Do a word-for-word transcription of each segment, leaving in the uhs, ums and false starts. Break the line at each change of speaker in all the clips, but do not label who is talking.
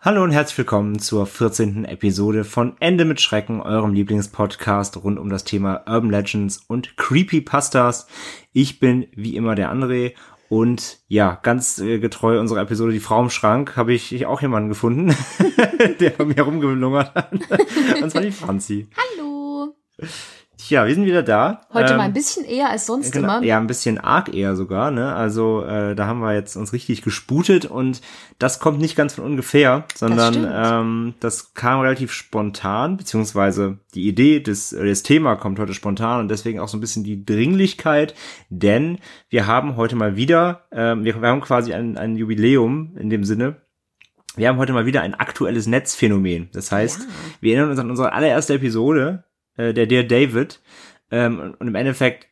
Hallo und herzlich willkommen zur vierzehnten Episode von Ende mit Schrecken, eurem Lieblingspodcast rund um das Thema Urban Legends und Creepypastas. Ich bin wie immer der André und ja, ganz äh, getreu unserer Episode Die Frau im Schrank habe ich auch jemanden gefunden, der bei mir rumgelungert hat. Und zwar die Franzi.
Hallo.
Tja, wir sind wieder da.
Heute
ähm,
mal ein bisschen eher als sonst
genau,
immer.
Ja, ein bisschen arg eher sogar, ne? Also äh, da haben wir jetzt uns richtig gesputet und das kommt nicht ganz von ungefähr, sondern das, ähm, das kam relativ spontan, beziehungsweise die Idee des, äh, das Thema kommt heute spontan und deswegen auch so ein bisschen die Dringlichkeit, denn wir haben heute mal wieder, äh, wir, wir haben quasi ein, ein Jubiläum in dem Sinne. Wir haben heute mal wieder ein aktuelles Netzphänomen. Das heißt, ja. wir erinnern uns an unsere allererste Episode, der Dear David, ähm, und im Endeffekt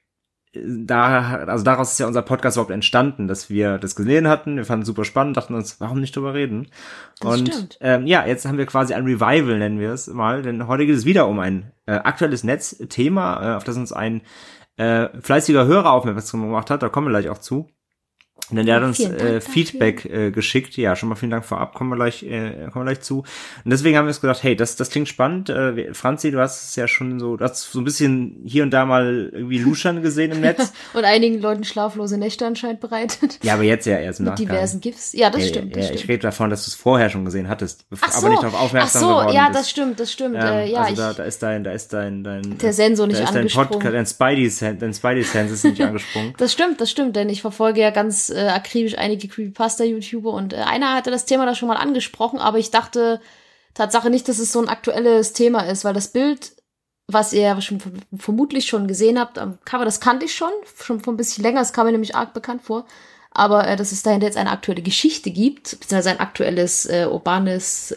da, also daraus ist ja unser Podcast überhaupt entstanden, dass wir das gesehen hatten, wir fanden es super spannend, dachten uns, warum nicht drüber reden?
Das
und
stimmt.
Ähm, ja, jetzt haben wir quasi ein Revival, nennen wir es mal, denn heute geht es wieder um ein äh, aktuelles Netzthema, äh, auf das uns ein äh, fleißiger Hörer aufmerksam gemacht hat, da kommen wir gleich auch zu. Denn der hat uns äh, Feedback äh, geschickt. Ja, schon mal vielen Dank vorab, kommen wir gleich, äh, kommen wir gleich zu. Und deswegen haben wir uns gedacht, hey, das das klingt spannend. Äh, Franzi, du hast es ja schon so, du hast so ein bisschen hier und da mal irgendwie Luschern gesehen im Netz.
Und einigen Leuten schlaflose Nächte anscheinend bereitet.
Ja, aber jetzt ja erst im
Mit
Nachgang.
diversen GIFs. Ja, das
ja,
stimmt, das
ja,
stimmt.
Ich rede davon, dass du es vorher schon gesehen hattest,
Ach so.
aber nicht darauf aufmerksam
Ach so,
geworden
ja,
bist.
das stimmt, das stimmt.
Ähm,
äh, ja,
also
ich,
da, da ist dein, da ist dein, dein
der Sensor nicht
da ist dein
angesprungen.
Podcast, dein Spidey, dein Spidey Sense ist nicht angesprungen.
Das stimmt, das stimmt, denn ich verfolge ja ganz äh, akribisch einige Creepypasta-YouTuber und äh, einer hatte das Thema da schon mal angesprochen, aber ich dachte Tatsache nicht, dass es so ein aktuelles Thema ist, weil das Bild, was ihr schon vermutlich schon gesehen habt am Cover, das kannte ich schon, schon vor ein bisschen länger, das kam mir nämlich arg bekannt vor, aber äh, dass es dahinter jetzt eine aktuelle Geschichte gibt, beziehungsweise ein aktuelles äh, urbanes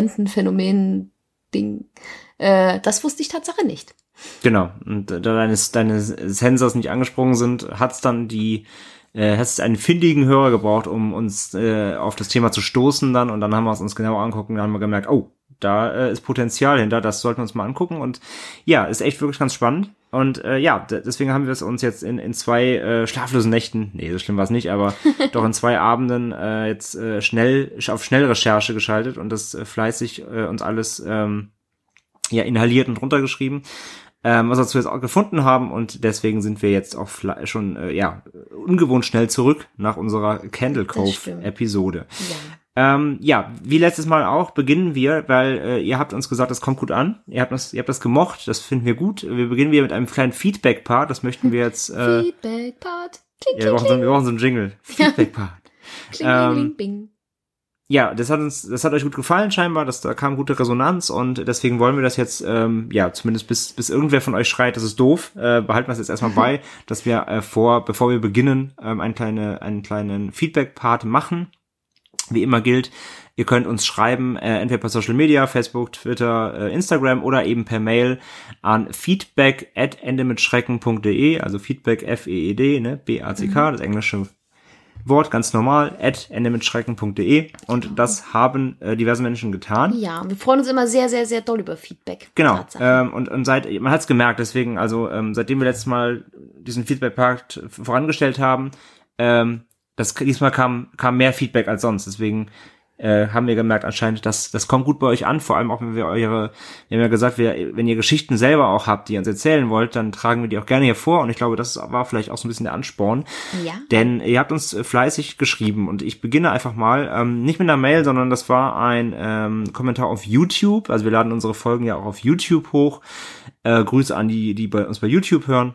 Legendenphänomen-Ding, äh, das wusste ich Tatsache nicht.
Genau, und da deine, deine Sensors nicht angesprungen sind, hat's dann die Äh, hast einen findigen Hörer gebraucht, um uns äh, auf das Thema zu stoßen dann und dann haben wir es uns genau angucken und dann haben wir gemerkt, oh, da äh, ist Potenzial hinter, das sollten wir uns mal angucken und ja, ist echt wirklich ganz spannend und äh, ja, d- deswegen haben wir es uns jetzt in in zwei äh, schlaflosen Nächten, nee, so schlimm war es nicht, aber doch in zwei Abenden äh, jetzt äh, schnell auf Schnellrecherche geschaltet und das äh, fleißig äh, uns alles ähm, ja inhaliert und runtergeschrieben. Ähm, was wir dazu jetzt auch gefunden haben und deswegen sind wir jetzt auch fle- schon äh, ja ungewohnt schnell zurück nach unserer Candle Cove Episode. Ja. Ähm, ja, wie letztes Mal auch beginnen wir, weil äh, ihr habt uns gesagt, das kommt gut an. Ihr habt das, ihr habt das gemocht, das finden wir gut. Wir beginnen wieder mit einem kleinen Feedback-Part. Das möchten wir jetzt. Äh,
Feedback-Part.
Ja, wir brauchen so, wir brauchen so einen Jingle. Feedback-Part.
Kling, ähm, kling, bing.
Ja, das hat uns, das hat euch gut gefallen scheinbar, dass da kam gute Resonanz und deswegen wollen wir das jetzt, ähm, ja, zumindest bis bis irgendwer von euch schreit, das ist doof, äh, behalten wir es jetzt erstmal bei, dass wir äh, vor, bevor wir beginnen, ähm, einen kleine, einen kleinen Feedback-Part machen. Wie immer gilt, ihr könnt uns schreiben, äh, entweder per Social Media, Facebook, Twitter, äh, Instagram oder eben per Mail an feedback at endemitschrecken punkt de, also Feedback F E E D, ne, B A C K, mhm. das englische Wort, ganz normal, at endemitschrecken punkt de und das haben äh, diverse Menschen getan.
Ja, wir freuen uns immer sehr, sehr, sehr doll über Feedback.
Genau, ähm, und, und seit, man hat's gemerkt, deswegen, also ähm, seitdem wir letztes Mal diesen Feedback-Part vorangestellt haben, ähm, das diesmal kam kam mehr Feedback als sonst, deswegen äh, haben wir gemerkt anscheinend, dass das kommt gut bei euch an, vor allem auch wenn wir eure, wir haben ja gesagt, wir, wenn ihr Geschichten selber auch habt, die ihr uns erzählen wollt, dann tragen wir die auch gerne hier vor und ich glaube, das war vielleicht auch so ein bisschen der Ansporn,
ja.
Denn ihr habt uns fleißig geschrieben und ich beginne einfach mal, ähm, nicht mit einer Mail, sondern das war ein ähm, Kommentar auf YouTube, also wir laden unsere Folgen ja auch auf YouTube hoch, äh, Grüße an die, die bei uns bei YouTube hören,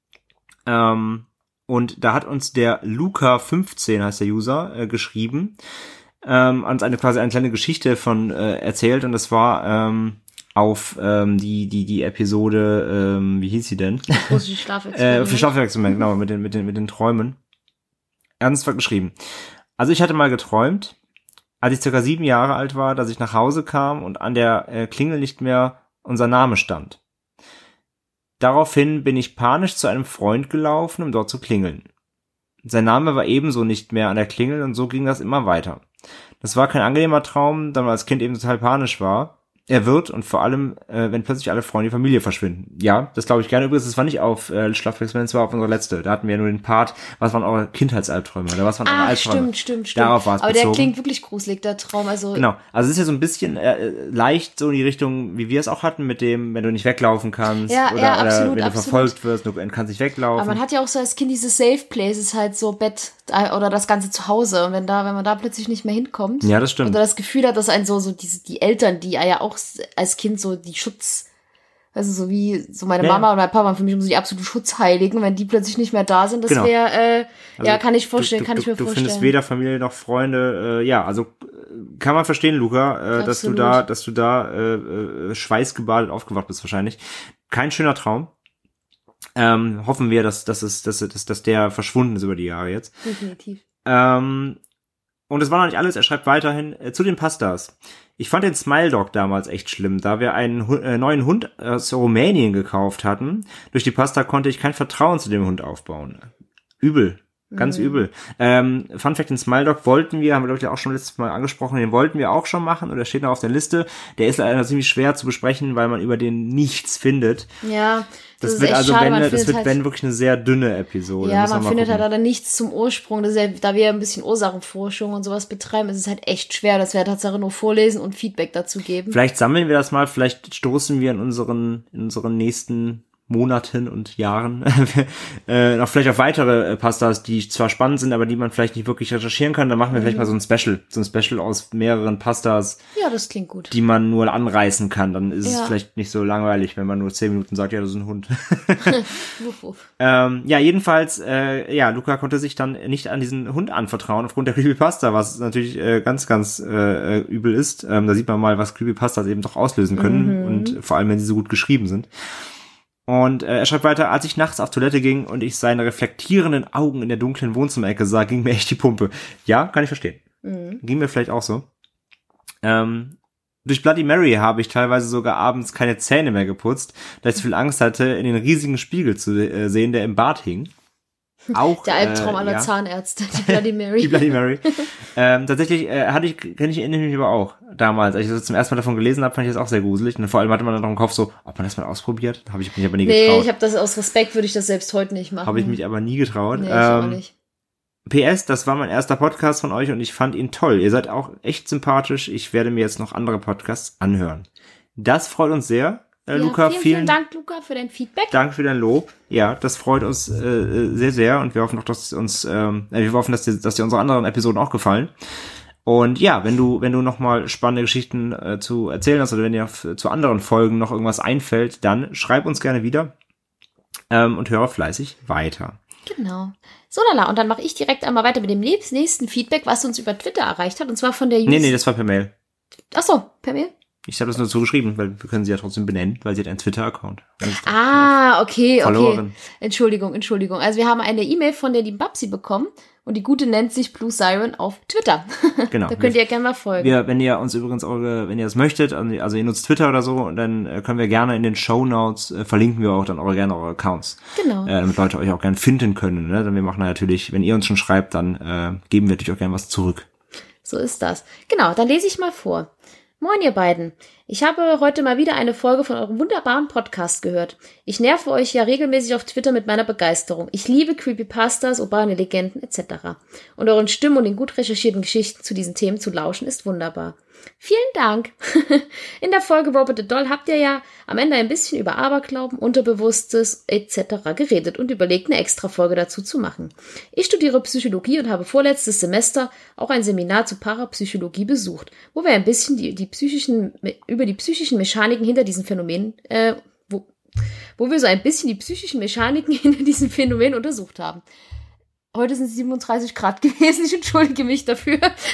ähm, und da hat uns der Luca fünfzehn, heißt der User, äh, geschrieben, ähm, uns eine quasi eine kleine Geschichte von äh, erzählt und das war ähm, auf ähm, die die die Episode, ähm, wie hieß sie denn?
Große Schlafexperiment.
äh, für Schlafexperiment, genau, mit den mit den mit den Träumen. Ernsthaft geschrieben. Also ich hatte mal geträumt, als ich circa sieben Jahre alt war, dass ich nach Hause kam und an der äh, Klingel nicht mehr unser Name stand. Daraufhin bin ich panisch zu einem Freund gelaufen, um dort zu klingeln. Sein Name war ebenso nicht mehr an der Klingel und so ging das immer weiter. Das war kein angenehmer Traum, da man als Kind eben total panisch war. er wird und vor allem, äh, wenn plötzlich alle Freunde die Familie verschwinden. Ja, das glaube ich gerne. Übrigens, das war nicht auf äh, Schlafexperiment, das war auf unsere letzte. Da hatten wir ja nur den Part, was waren eure Kindheitsalbträume oder was waren eure
Ah,
Albträume.
stimmt, stimmt, stimmt.
Darauf war es
Aber
bezogen.
der klingt wirklich gruselig, der Traum. Also
Genau, also es ist ja so ein bisschen äh, leicht so in die Richtung, wie wir es auch hatten, mit dem, wenn du nicht weglaufen kannst
Ja,
oder,
ja,
oder
absolut,
wenn du
absolut.
verfolgt wirst, du kannst nicht weglaufen.
aber man hat ja auch so als Kind diese Safe Places, halt so Bett äh, oder das ganze Zuhause. Und wenn da, wenn man da plötzlich nicht mehr hinkommt.
Ja, das stimmt.
Oder das Gefühl hat, dass ein so, so diese, die Eltern, die ja auch als Kind so die Schutz, also so wie so meine
Ja.
Mama und mein Papa waren für mich so die absoluten Schutzheiligen, wenn die plötzlich nicht mehr da sind, das
Genau.
wäre, äh,
Also
ja, kann ich vorstellen,
du, du,
kann ich mir
du, du
vorstellen.
findest weder Familie noch Freunde, äh, ja, also äh, kann man verstehen, Luca, äh, dass du
Absolut.
da, dass du da äh, äh, schweißgebadet aufgewacht bist wahrscheinlich. Kein schöner Traum. Ähm, hoffen wir, dass, dass, es, dass, dass, dass der verschwunden ist über die Jahre jetzt.
Definitiv.
Ähm, und es war noch nicht alles, er schreibt weiterhin äh, zu den Pastas. Ich fand den Smile Dog damals echt schlimm, da wir einen Hu- äh, neuen Hund aus Rumänien gekauft hatten. Durch die Pasta konnte ich kein Vertrauen zu dem Hund aufbauen. Übel. Ganz
Mhm.
übel. Ähm, Fun Fact, den Smile Dog wollten wir, haben wir glaube ich auch schon letztes Mal angesprochen, den wollten wir auch schon machen und der steht noch auf der Liste. Der ist leider ziemlich schwer zu besprechen, weil man über den nichts findet.
Ja, das,
Das,
ist
wird
echt
also,
schade,
wenn,
man
das
findet
wird,
halt,
wenn wirklich eine sehr dünne Episode.
ja,
Muss
man
mal
findet
gucken.
halt leider nichts zum Ursprung, das ist ja, da wir ein bisschen Ursachenforschung und sowas betreiben, ist es halt echt schwer, dass wir Tatsache nur vorlesen und Feedback dazu geben.
Vielleicht sammeln wir das mal, vielleicht stoßen wir in unseren, in unseren nächsten Monaten und Jahren äh, noch vielleicht auf weitere äh, Pastas, die zwar spannend sind, aber die man vielleicht nicht wirklich recherchieren kann. Dann machen wir
Mhm.
vielleicht mal so ein Special, so ein Special aus mehreren Pastas,
Ja, das klingt gut.
die man nur anreißen kann. Dann ist
Ja.
es vielleicht nicht so langweilig, wenn man nur zehn Minuten sagt, ja, das ist ein Hund.
Wuff, wuff.
ähm, ja, jedenfalls, äh, ja, Luca konnte sich dann nicht an diesen Hund anvertrauen aufgrund der Creepypasta, was natürlich äh, ganz, ganz äh, äh, übel ist. Ähm, da sieht man mal, was Creepypastas eben doch auslösen können
Mhm.
und vor allem, wenn sie so gut geschrieben sind. Und äh, er schreibt weiter, als ich nachts auf Toilette ging und ich seine reflektierenden Augen in der dunklen Wohnzimmerecke sah, ging mir echt die Pumpe. Ja, kann ich verstehen.
Mhm.
Ging mir vielleicht auch so. Ähm, durch Bloody Mary habe ich teilweise sogar abends keine Zähne mehr geputzt, da ich so viel Angst hatte, in den riesigen Spiegel zu äh, sehen, der im Bad hing. Auch,
Der Albtraum
äh,
aller
ja.
Zahnärzte, die Bloody Mary.
Die Bloody Mary. ähm, tatsächlich äh, hatte ich, kenne ich, erinnere mich aber auch damals, als ich das zum ersten Mal davon gelesen habe, fand ich das auch sehr gruselig. Und vor allem hatte man dann noch im Kopf so, ob man das mal ausprobiert? Habe ich mich aber nie
Nee,
getraut.
ich habe das aus Respekt, würde ich das selbst heute nicht machen.
Habe ich mich aber nie getraut.
Nee, ich auch
ähm,
nicht.
P S, das war mein erster Podcast von euch und ich fand ihn toll. Ihr seid auch echt sympathisch. Ich werde mir jetzt noch andere Podcasts anhören. Das freut uns sehr. Äh,
Ja,
Luca,
vielen,
vielen,
vielen Dank, Luca, für dein Feedback.
Dank für dein Lob. Ja, das freut uns äh, sehr, sehr und wir hoffen auch, dass uns, ähm, äh, wir hoffen, dass dir, dass dir unsere anderen Episoden auch gefallen. Und ja, wenn du, wenn du noch mal spannende Geschichten äh, zu erzählen hast oder wenn dir f- zu anderen Folgen noch irgendwas einfällt, dann schreib uns gerne wieder ähm, und höre fleißig weiter.
Genau. So, lala, und dann mache ich direkt einmal weiter mit dem nächsten Feedback, was uns über Twitter erreicht hat, und zwar von der
Nee, nee, das war per Mail.
Ach so, per Mail?
Ich habe das nur so geschrieben, weil wir können sie ja trotzdem benennen, weil sie hat einen Twitter-Account.
Ah, okay, okay.
Verloren.
Entschuldigung, Entschuldigung. Also wir haben eine E-Mail von der lieben Babsi bekommen und die gute nennt sich Blue Siren auf Twitter.
Genau.
Da könnt ihr gerne mal folgen.
Wir, wenn ihr uns übrigens eure, wenn ihr das möchtet, also ihr nutzt Twitter oder so, dann äh, können wir gerne in den Shownotes äh, verlinken wir auch dann eure gerne eure Accounts.
Genau.
Äh, damit Leute euch auch gerne finden können. Ne? Denn wir machen natürlich, wenn ihr uns schon schreibt, dann äh, geben wir natürlich auch gerne was zurück.
So ist das. Genau, dann lese ich mal vor. Moin, ihr beiden. Ich habe heute mal wieder eine Folge von eurem wunderbaren Podcast gehört. Ich nerve euch ja regelmäßig auf Twitter mit meiner Begeisterung. Ich liebe Creepypastas, urbane Legenden et cetera. Und euren Stimmen und den gut recherchierten Geschichten zu diesen Themen zu lauschen ist wunderbar. Vielen Dank. In der Folge Robert the Doll habt ihr ja am Ende ein bisschen über Aberglauben, Unterbewusstes et cetera geredet und überlegt, eine Extra-Folge dazu zu machen. Ich studiere Psychologie und habe vorletztes Semester auch ein Seminar zu Parapsychologie besucht, wo wir ein bisschen die, die psychischen, über die psychischen Mechaniken hinter diesen Phänomenen, äh, wo, wo wir so ein bisschen die psychischen Mechaniken hinter diesen Phänomenen untersucht haben. Heute sind es siebenunddreißig Grad gewesen, ich entschuldige mich dafür.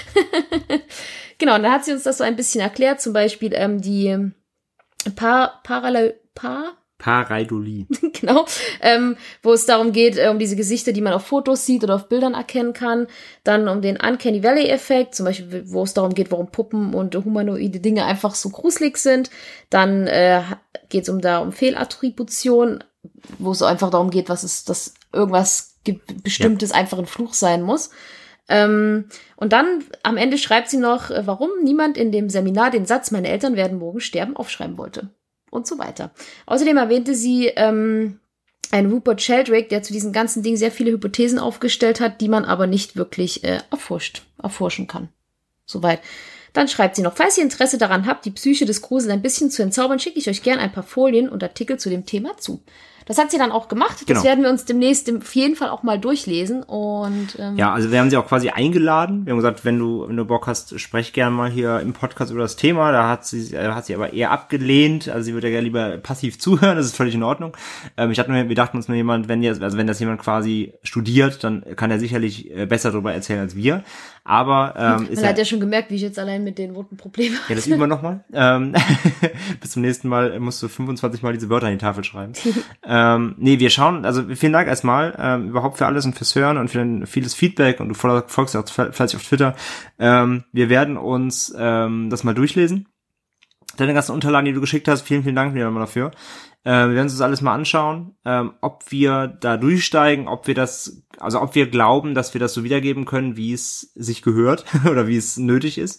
Genau, und dann hat sie uns das so ein bisschen erklärt, zum Beispiel ähm, die Par Parallel Par
Pareidolie.
genau, ähm, wo es darum geht, äh, um diese Gesichter, die man auf Fotos sieht oder auf Bildern erkennen kann. Dann um den Uncanny Valley-Effekt, zum Beispiel, wo es darum geht, warum Puppen und humanoide Dinge einfach so gruselig sind. Dann äh, geht es um da um Fehlattribution, wo es einfach darum geht, was ist, dass irgendwas Bestimmtes ja. einfach ein Fluch sein muss. Ähm, und dann am Ende schreibt sie noch, äh, warum niemand in dem Seminar den Satz, meine Eltern werden morgen sterben, aufschreiben wollte. Und so weiter. Außerdem erwähnte sie ähm, einen Rupert Sheldrake, der zu diesem ganzen Ding sehr viele Hypothesen aufgestellt hat, die man aber nicht wirklich äh, erforscht, erforschen kann. Soweit. Dann schreibt sie noch, falls ihr Interesse daran habt, die Psyche des Grusels ein bisschen zu entzaubern, schicke ich euch gern ein paar Folien und Artikel zu dem Thema zu. Das hat sie dann auch gemacht. Das
genau.
werden wir uns demnächst auf jeden Fall auch mal durchlesen. Und ähm,
ja, also wir haben sie auch quasi eingeladen. Wir haben gesagt, wenn du wenn du Bock hast, sprech gerne mal hier im Podcast über das Thema. Da hat sie äh, hat sie aber eher abgelehnt. Also sie würde ja lieber passiv zuhören. Das ist völlig in Ordnung. Ähm, ich dachte nur, wir dachten uns nur jemand, wenn jetzt also wenn das jemand quasi studiert, dann kann er sicherlich äh, besser darüber erzählen als wir. Aber ähm,
man
ist
hat
ja,
ja schon gemerkt, wie ich jetzt allein mit den roten Problemen
ja, das üben wir nochmal. Ähm, bis zum nächsten Mal musst du fünfundzwanzig Mal diese Wörter an die Tafel schreiben. ähm, nee, wir schauen, also vielen Dank erstmal ähm, überhaupt für alles und fürs Hören und für ein, vieles Feedback und du folgst auch fleißig auf Twitter. Ähm, wir werden uns ähm, das mal durchlesen. Deine ganzen Unterlagen, die du geschickt hast, vielen, vielen Dank wieder mal dafür. Äh, wir werden uns das alles mal anschauen, ähm, ob wir da durchsteigen, ob wir das, also ob wir glauben, dass wir das so wiedergeben können, wie es sich gehört oder wie es nötig ist.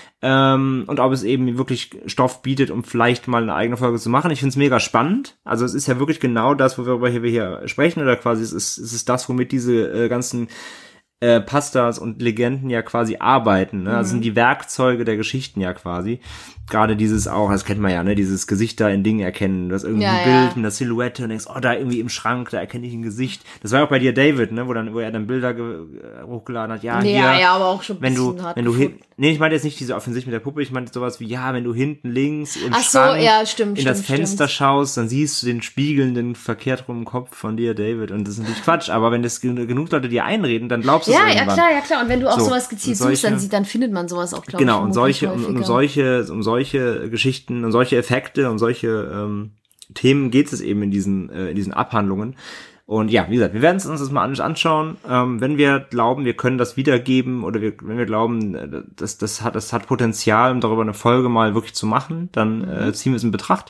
Ähm, und ob es eben wirklich Stoff bietet, um vielleicht mal eine eigene Folge zu machen. Ich finde es mega spannend. Also es ist ja wirklich genau das, worüber wir hier sprechen, oder quasi es ist, es ist das, womit diese äh, ganzen äh, Pastas und Legenden ja quasi arbeiten. Ne? Mhm. Also sind die Werkzeuge der Geschichten ja quasi. Gerade dieses auch, das kennt man ja, ne, dieses Gesichter in Dingen erkennen. Du hast irgendwie
ja,
ein Bild
ja.
mit einer Silhouette und denkst, oh, da irgendwie im Schrank, da erkenne ich ein Gesicht. Das war auch bei dir David, ne, wo dann, wo er dann Bilder ge- hochgeladen hat. Ja,
nee,
hier,
ja, ja, aber auch schon ein
wenn du,
bisschen hart
wenn du hin,
gefunden.
nee, ich meinte jetzt nicht diese offensichtlich mit der Puppe, ich meinte sowas wie, ja, wenn du hinten links im
Ach so,
Schrank
ja, stimmt,
in
stimmt,
das Fenster
stimmt.
schaust, dann siehst du den spiegelnden, verkehrt rum Kopf von dir, David. Und das ist natürlich Quatsch, aber wenn das gen- genug Leute dir einreden, dann glaubst du es
Ja, ja,
irgendwann.
klar, ja, klar. Und wenn du auch
So,
sowas gezielt
und solche-
suchst, dann, sieht, dann findet man sowas auch, glaube ich.
Genau, und
vermutlich
solche, und, und um
häufiger.
solche, um solche Geschichten, um solche Effekte, um solche ähm, Themen geht es eben in diesen, äh, in diesen Abhandlungen. Und ja, wie gesagt, wir werden es uns das mal an- anschauen. Ähm, wenn wir glauben, wir können das wiedergeben, oder wir, wenn wir glauben, äh, das, das hat, das hat Potenzial, um darüber eine Folge mal wirklich zu machen, dann
Mhm.
äh, ziehen wir es in Betracht.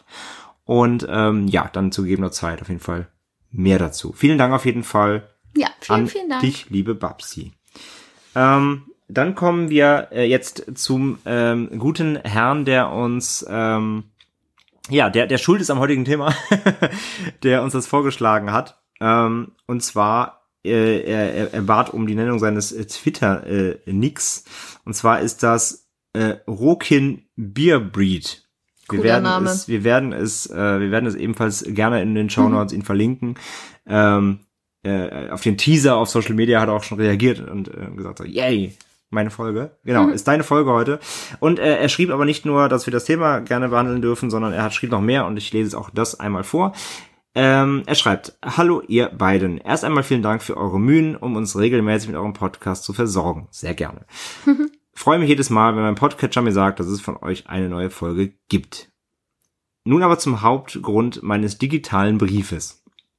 Und ähm, ja, dann zu gegebener Zeit auf jeden Fall mehr dazu. Vielen Dank auf jeden Fall
Ja, vielen,
an
vielen Dank.
dich, liebe Babsi. Ähm, dann kommen wir äh, jetzt zum ähm, guten Herrn, der uns, ähm, ja, der der schuld ist am heutigen Thema, der uns das vorgeschlagen hat. Ähm, und zwar, äh, er, er bat um die Nennung seines äh, Twitter-Nicks. Und zwar ist das äh, Rokin Beer Breed. Wir
Cooler
werden
Name.
es, wir werden es, äh, wir werden es ebenfalls gerne in den Shownotes ihn verlinken. Ähm, äh, auf den Teaser auf Social Media hat er auch schon reagiert und äh, gesagt so, yay, meine Folge. Genau,
Mhm.
ist deine Folge heute. Und äh, er schrieb aber nicht nur, dass wir das Thema gerne behandeln dürfen, sondern er hat schrieb noch mehr und ich lese es auch das einmal vor. Ähm, er schreibt, hallo ihr beiden. Erst einmal vielen Dank für eure Mühen, um uns regelmäßig mit eurem Podcast zu versorgen. Sehr gerne. Freue mich jedes Mal, wenn mein Podcatcher mir sagt, dass es von euch eine neue Folge gibt. Nun aber zum Hauptgrund meines digitalen Briefes.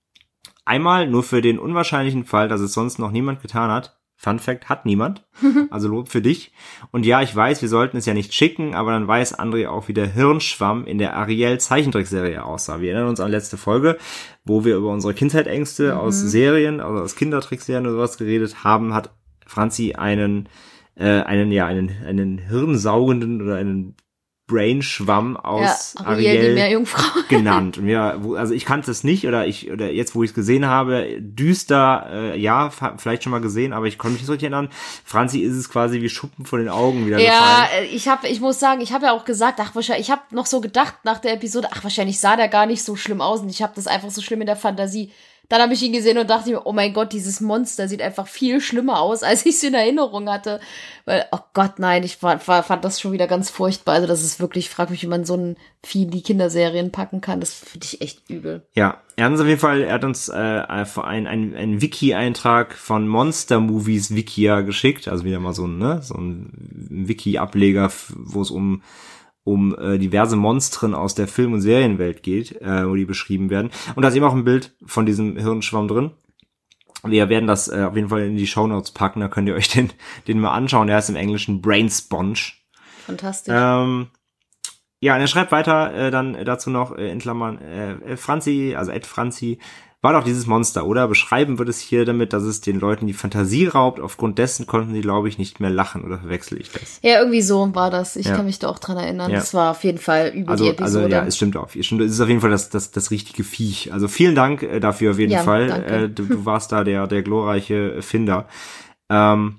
Einmal nur für den unwahrscheinlichen Fall, dass es sonst noch niemand getan hat. Fun Fact, hat niemand. Also Lob für dich. Und ja, ich weiß, wir sollten es ja nicht schicken, aber dann weiß André auch, wie der Hirnschwamm in der Ariel Zeichentrickserie aussah. Wir erinnern uns an letzte Folge, wo wir über unsere Kindheitsängste
Mhm.
aus Serien, also aus Kindertrickserien oder sowas geredet haben, hat Franzi einen, äh, einen, ja, einen, einen hirnsaugenden oder einen Brainschwamm aus
ja, Ariel, die
Ariel
Meerjungfrau.
genannt. Und ja, wo, also ich kannte es nicht, oder ich, oder jetzt, wo ich es gesehen habe, düster, äh, ja, fa- vielleicht schon mal gesehen, aber ich konnte mich nicht so richtig erinnern. Franzi ist es quasi wie Schuppen von den Augen wieder
Ja,
gefallen.
äh, ich habe, ich muss sagen, ich habe ja auch gesagt, ach wahrscheinlich, ich habe noch so gedacht nach der Episode, ach wahrscheinlich sah der gar nicht so schlimm aus und ich habe das einfach so schlimm in der Fantasie. Dann habe ich ihn gesehen und dachte mir, oh mein Gott, dieses Monster sieht einfach viel schlimmer aus, als ich es in Erinnerung hatte. Weil, oh Gott, nein, ich war, war, fand das schon wieder ganz furchtbar. Also das ist wirklich, ich frage mich, wie man so ein Vieh in die Kinderserien packen kann. Das finde ich echt übel.
Ja, er hat uns auf jeden Fall, er hat uns äh, ein, ein, ein Wiki-Eintrag von Monster Movies Wikia geschickt. Also wieder mal so ein, ne, so ein Wiki-Ableger, wo es um um äh, diverse Monstren aus der Film- und Serienwelt geht, äh, wo die beschrieben werden. Und da ist eben auch ein Bild von diesem Hirnschwamm drin. Wir werden das äh, auf jeden Fall in die Shownotes packen, da könnt ihr euch den den mal anschauen. Der heißt im Englischen Brain Sponge.
Fantastisch.
Ähm, ja, und er schreibt weiter äh, dann dazu noch äh, in Klammern, äh, Franzi, also Ed Franzi, war doch dieses Monster, oder? Beschreiben wird es hier damit, dass es den Leuten die Fantasie raubt. Aufgrund dessen konnten sie, glaube ich, nicht mehr lachen, oder verwechsel ich das?
Ja, irgendwie so war das. Ich
ja.
kann mich da auch dran erinnern.
Ja.
Das war auf jeden Fall über
also,
die Episode.
Also ja, es stimmt auch. Es ist auf jeden Fall das, das, das richtige Viech. Also vielen Dank äh, dafür auf jeden
ja,
Fall.
Danke.
Äh, du, du warst da der, der glorreiche Finder. Ähm,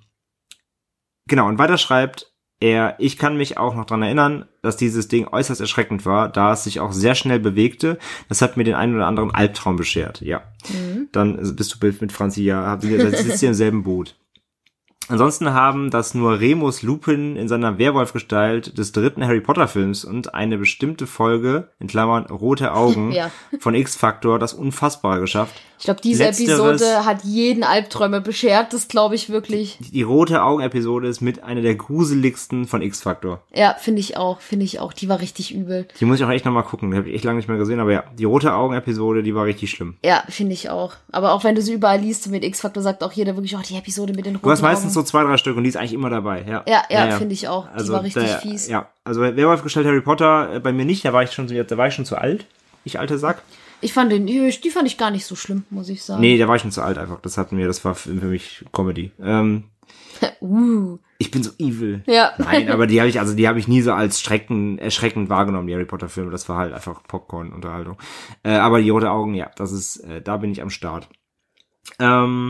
genau, und weiter schreibt er, ich kann mich auch noch dran erinnern, dass dieses Ding äußerst erschreckend war, da es sich auch sehr schnell bewegte. Das hat mir den einen oder anderen Albtraum beschert. Ja, mhm. Dann bist du mit Franzi, ja, sitzt ihr im selben Boot. Ansonsten haben das nur Remus Lupin in seiner Werwolf-Gestalt des dritten Harry Potter-Films und eine bestimmte Folge, in Klammern Rote Augen, ja. von X-Factor das Unfassbare geschafft.
Ich glaube, diese Letzteres, Episode hat jeden Albträume beschert, das glaube ich wirklich.
Die, die Rote Augen-Episode ist mit einer der gruseligsten von X-Factor.
Ja, finde ich auch, finde ich auch. Die war richtig übel.
Die muss ich auch echt nochmal gucken, die habe ich echt lange nicht mehr gesehen, aber ja, die Rote Augen-Episode, die war richtig schlimm.
Ja, finde ich auch. Aber auch wenn du sie überall liest mit X-Factor, sagt auch jeder wirklich, oh, die Episode mit den roten Augen.
Du hast meistens so zwei, drei Stück und die ist eigentlich immer dabei, ja.
Ja, ja, ja, ja. finde ich auch. Die also war richtig
der,
fies.
Ja, also Werwolf-Gestalt Harry Potter, äh, bei mir nicht, da war ich schon, da war ich schon zu alt, ich alte Sack.
Ich fand den, die fand ich gar nicht so schlimm, muss ich sagen.
Nee, da war ich schon zu alt einfach, das hat mir, das war für mich Comedy. Ähm,
uh.
Ich bin so evil.
Ja.
Nein, aber die habe ich, also die habe ich nie so als schreckend, erschreckend wahrgenommen, die Harry Potter Filme, das war halt einfach Popcorn-Unterhaltung. Äh, aber die Rote Augen, ja, das ist, äh, da bin ich am Start. Ähm,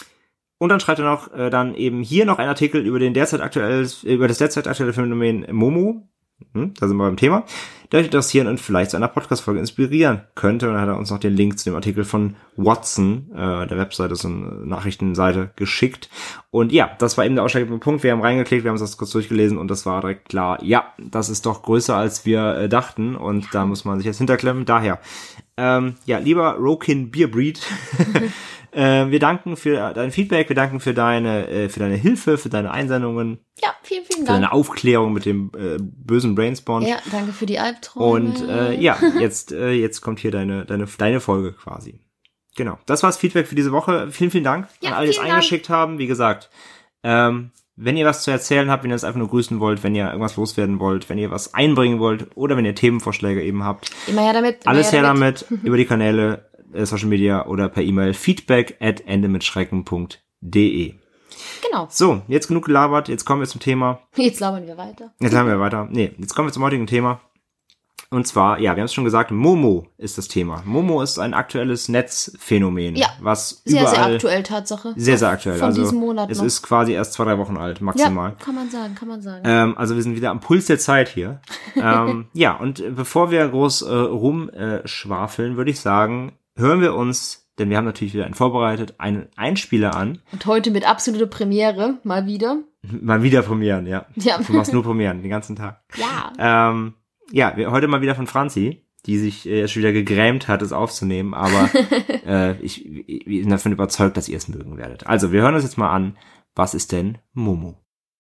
Und dann schreibt er noch äh, dann eben hier noch ein Artikel über den derzeit aktuell über das derzeit aktuelle Phänomen Momo. Hm, da sind wir beim Thema. Der euch interessieren und vielleicht zu einer Podcast-Folge inspirieren könnte. Und dann hat er uns noch den Link zu dem Artikel von Watson, äh, der Webseite, so eine Nachrichtenseite, geschickt. Und ja, das war eben der ausschlaggebende Punkt. Wir haben reingeklickt, wir haben uns das kurz durchgelesen und das war direkt klar, ja, das ist doch größer, als wir äh, dachten. Und da muss man sich jetzt hinterklemmen. Daher, ähm, ja, lieber Rokin Beerbreed, Äh, wir danken für dein Feedback, wir danken für deine äh, für deine Hilfe, für deine Einsendungen.
Ja, vielen, vielen Dank.
Für deine Aufklärung mit dem äh, bösen Brainspawn.
Ja, danke für die Albträume.
Und äh, ja, jetzt äh, jetzt kommt hier deine deine deine Folge quasi. Genau, das war's Feedback für diese Woche. Vielen, vielen Dank
ja,
an alle, die es eingeschickt haben. Wie gesagt, ähm, wenn ihr was zu erzählen habt, wenn ihr es einfach nur grüßen wollt, wenn ihr irgendwas loswerden wollt, wenn ihr was einbringen wollt oder wenn ihr Themenvorschläge eben habt.
Immer her damit. Immer
Alles
her
damit, damit über die Kanäle Social Media oder per E-Mail feedback at endemitschrecken punkt de.
Genau.
So, jetzt genug gelabert, jetzt kommen wir zum Thema.
Jetzt labern wir weiter.
Jetzt labern wir weiter. Nee, jetzt kommen wir zum heutigen Thema. Und zwar, ja, wir haben es schon gesagt, Momo ist das Thema. Momo ist ein aktuelles Netzphänomen.
Ja,
was
sehr,
überall
sehr aktuell, Tatsache.
Sehr, sehr aktuell.
Von
also,
diesem Monat
es
noch.
ist quasi erst zwei, drei Wochen alt, maximal.
Ja, kann man sagen, kann man sagen.
Ähm, also wir sind wieder am Puls der Zeit hier. ähm, ja, und bevor wir groß äh, rumschwafeln, äh, würde ich sagen, hören wir uns, denn wir haben natürlich wieder einen vorbereitet, einen Einspieler an.
Und heute mit absoluter Premiere, mal wieder.
Mal wieder Premieren, ja.
Ja.
Du machst nur Premieren, den ganzen Tag.
Ja.
Ähm, ja, wir, heute mal wieder von Franzi, die sich äh, schon wieder gegrämt hat, es aufzunehmen, aber äh, ich, ich bin davon überzeugt, dass ihr es mögen werdet. Also, wir hören uns jetzt mal an, was ist denn Momo?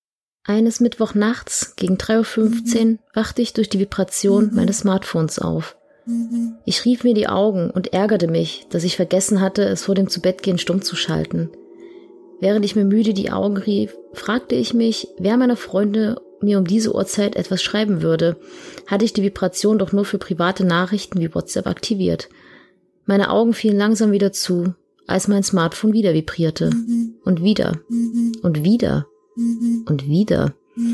Eines Mittwochnachts gegen drei Uhr fünfzehn wachte ich durch die Vibration meines Smartphones auf. Ich rieb mir die Augen und ärgerte mich, dass ich vergessen hatte, es vor dem Zubettgehen stumm zu schalten. Während ich mir müde die Augen rieb, fragte ich mich, wer meiner Freunde mir um diese Uhrzeit etwas schreiben würde, hatte ich die Vibration doch nur für private Nachrichten wie WhatsApp aktiviert. Meine Augen fielen langsam wieder zu, als mein Smartphone wieder vibrierte. Und wieder. Und wieder. Und wieder.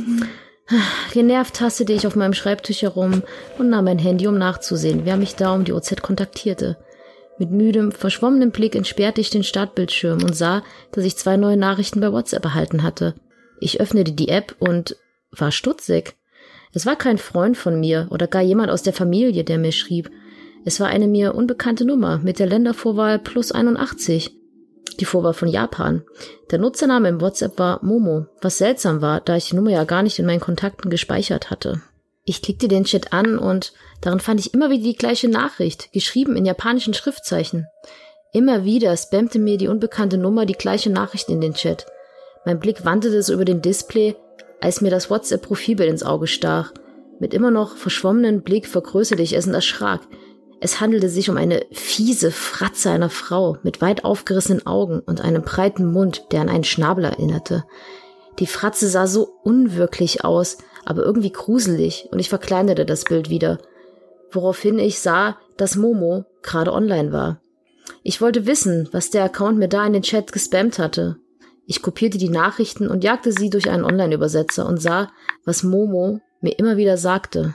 Genervt tastete ich auf meinem Schreibtisch herum und nahm mein Handy, um nachzusehen, wer mich da um die Uhrzeit kontaktierte. Mit müdem, verschwommenem Blick entsperrte ich den Startbildschirm und sah, dass ich zwei neue Nachrichten bei WhatsApp erhalten hatte. Ich öffnete die App und war stutzig. Es war kein Freund von mir oder gar jemand aus der Familie, der mir schrieb. Es war eine mir unbekannte Nummer mit der Ländervorwahl plus einundachtzig. Die Vorwahl von Japan. Der Nutzername im WhatsApp war Momo, was seltsam war, da ich die Nummer ja gar nicht in meinen Kontakten gespeichert hatte. Ich klickte den Chat an und darin fand ich immer wieder die gleiche Nachricht, geschrieben in japanischen Schriftzeichen. Immer wieder spammte mir die unbekannte Nummer die gleiche Nachricht in den Chat. Mein Blick wanderte so über den Display, als mir das WhatsApp-Profilbild ins Auge stach. Mit immer noch verschwommenen Blick vergrößerte ich es und erschrak. Es handelte sich um eine fiese Fratze einer Frau mit weit aufgerissenen Augen und einem breiten Mund, der an einen Schnabel erinnerte. Die Fratze sah so unwirklich aus, aber irgendwie gruselig und ich verkleinerte das Bild wieder, woraufhin ich sah, dass Momo gerade online war. Ich wollte wissen, was der Account mir da in den Chat gespammt hatte. Ich kopierte die Nachrichten und jagte sie durch einen Online-Übersetzer und sah, was Momo mir immer wieder sagte.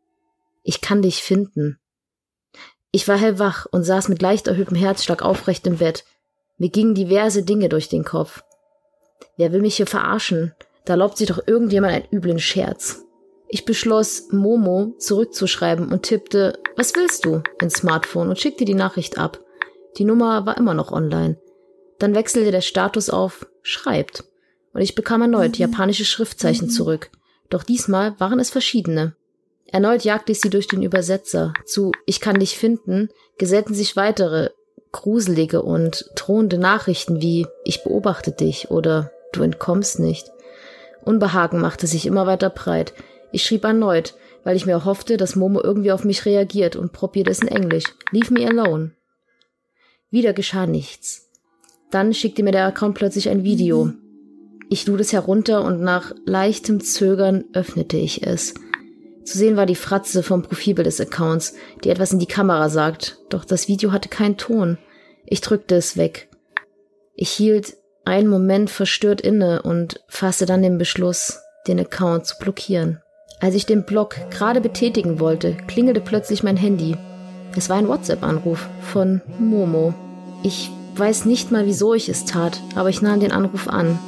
Ich kann dich finden. Ich war hellwach und saß mit leicht erhöhtem Herzschlag aufrecht im Bett. Mir gingen diverse Dinge durch den Kopf. Wer will mich hier verarschen? Da erlaubt sich doch irgendjemand einen üblen Scherz. Ich beschloss, Momo zurückzuschreiben und tippte, was willst du, ins Smartphone und schickte die Nachricht ab. Die Nummer war immer noch online. Dann wechselte der Status auf schreibt und ich bekam erneut japanische Schriftzeichen zurück. Doch diesmal waren es verschiedene. Erneut jagte ich sie durch den Übersetzer. Zu Ich kann dich finden gesellten sich weitere gruselige und drohende Nachrichten wie Ich beobachte dich oder Du entkommst nicht. Unbehagen machte sich immer weiter breit. Ich schrieb erneut, weil ich mir erhoffte, dass Momo irgendwie auf mich reagiert und probierte es in Englisch. Leave me alone. Wieder geschah nichts. Dann schickte mir der Account plötzlich ein Video. Ich lud es herunter und nach leichtem Zögern öffnete ich es. Zu sehen war die Fratze vom Profilbild des Accounts, die etwas in die Kamera sagt, doch das Video hatte keinen Ton. Ich drückte es weg. Ich hielt einen Moment verstört inne und fasste dann den Beschluss, den Account zu blockieren. Als ich den Block gerade betätigen wollte, klingelte plötzlich mein Handy. Es war ein WhatsApp-Anruf von Momo. Ich weiß nicht mal, wieso ich es tat, aber ich nahm den Anruf an.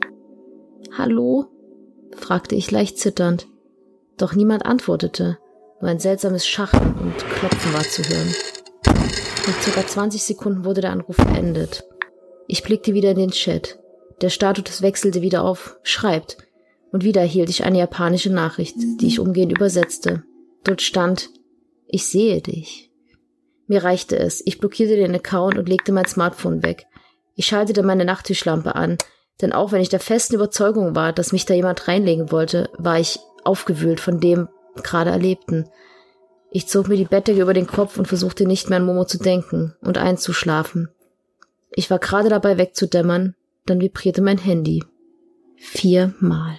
»Hallo?« fragte ich leicht zitternd. Doch niemand antwortete, nur ein seltsames Schachen und Klopfen war zu hören. Nach circa zwanzig Sekunden wurde der Anruf beendet. Ich blickte wieder in den Chat. Der Status wechselte wieder auf »Schreibt« und wieder erhielt ich eine japanische Nachricht, die ich umgehend übersetzte. Dort stand »Ich sehe dich«. Mir reichte es. Ich blockierte den Account und legte mein Smartphone weg. Ich schaltete meine Nachttischlampe an, denn auch wenn ich der festen Überzeugung war, dass mich da jemand reinlegen wollte, war ich aufgewühlt von dem gerade Erlebten. Ich zog mir die Bettdecke über den Kopf und versuchte nicht mehr an Momo zu denken und einzuschlafen. Ich war gerade dabei wegzudämmern, dann vibrierte mein Handy. Viermal.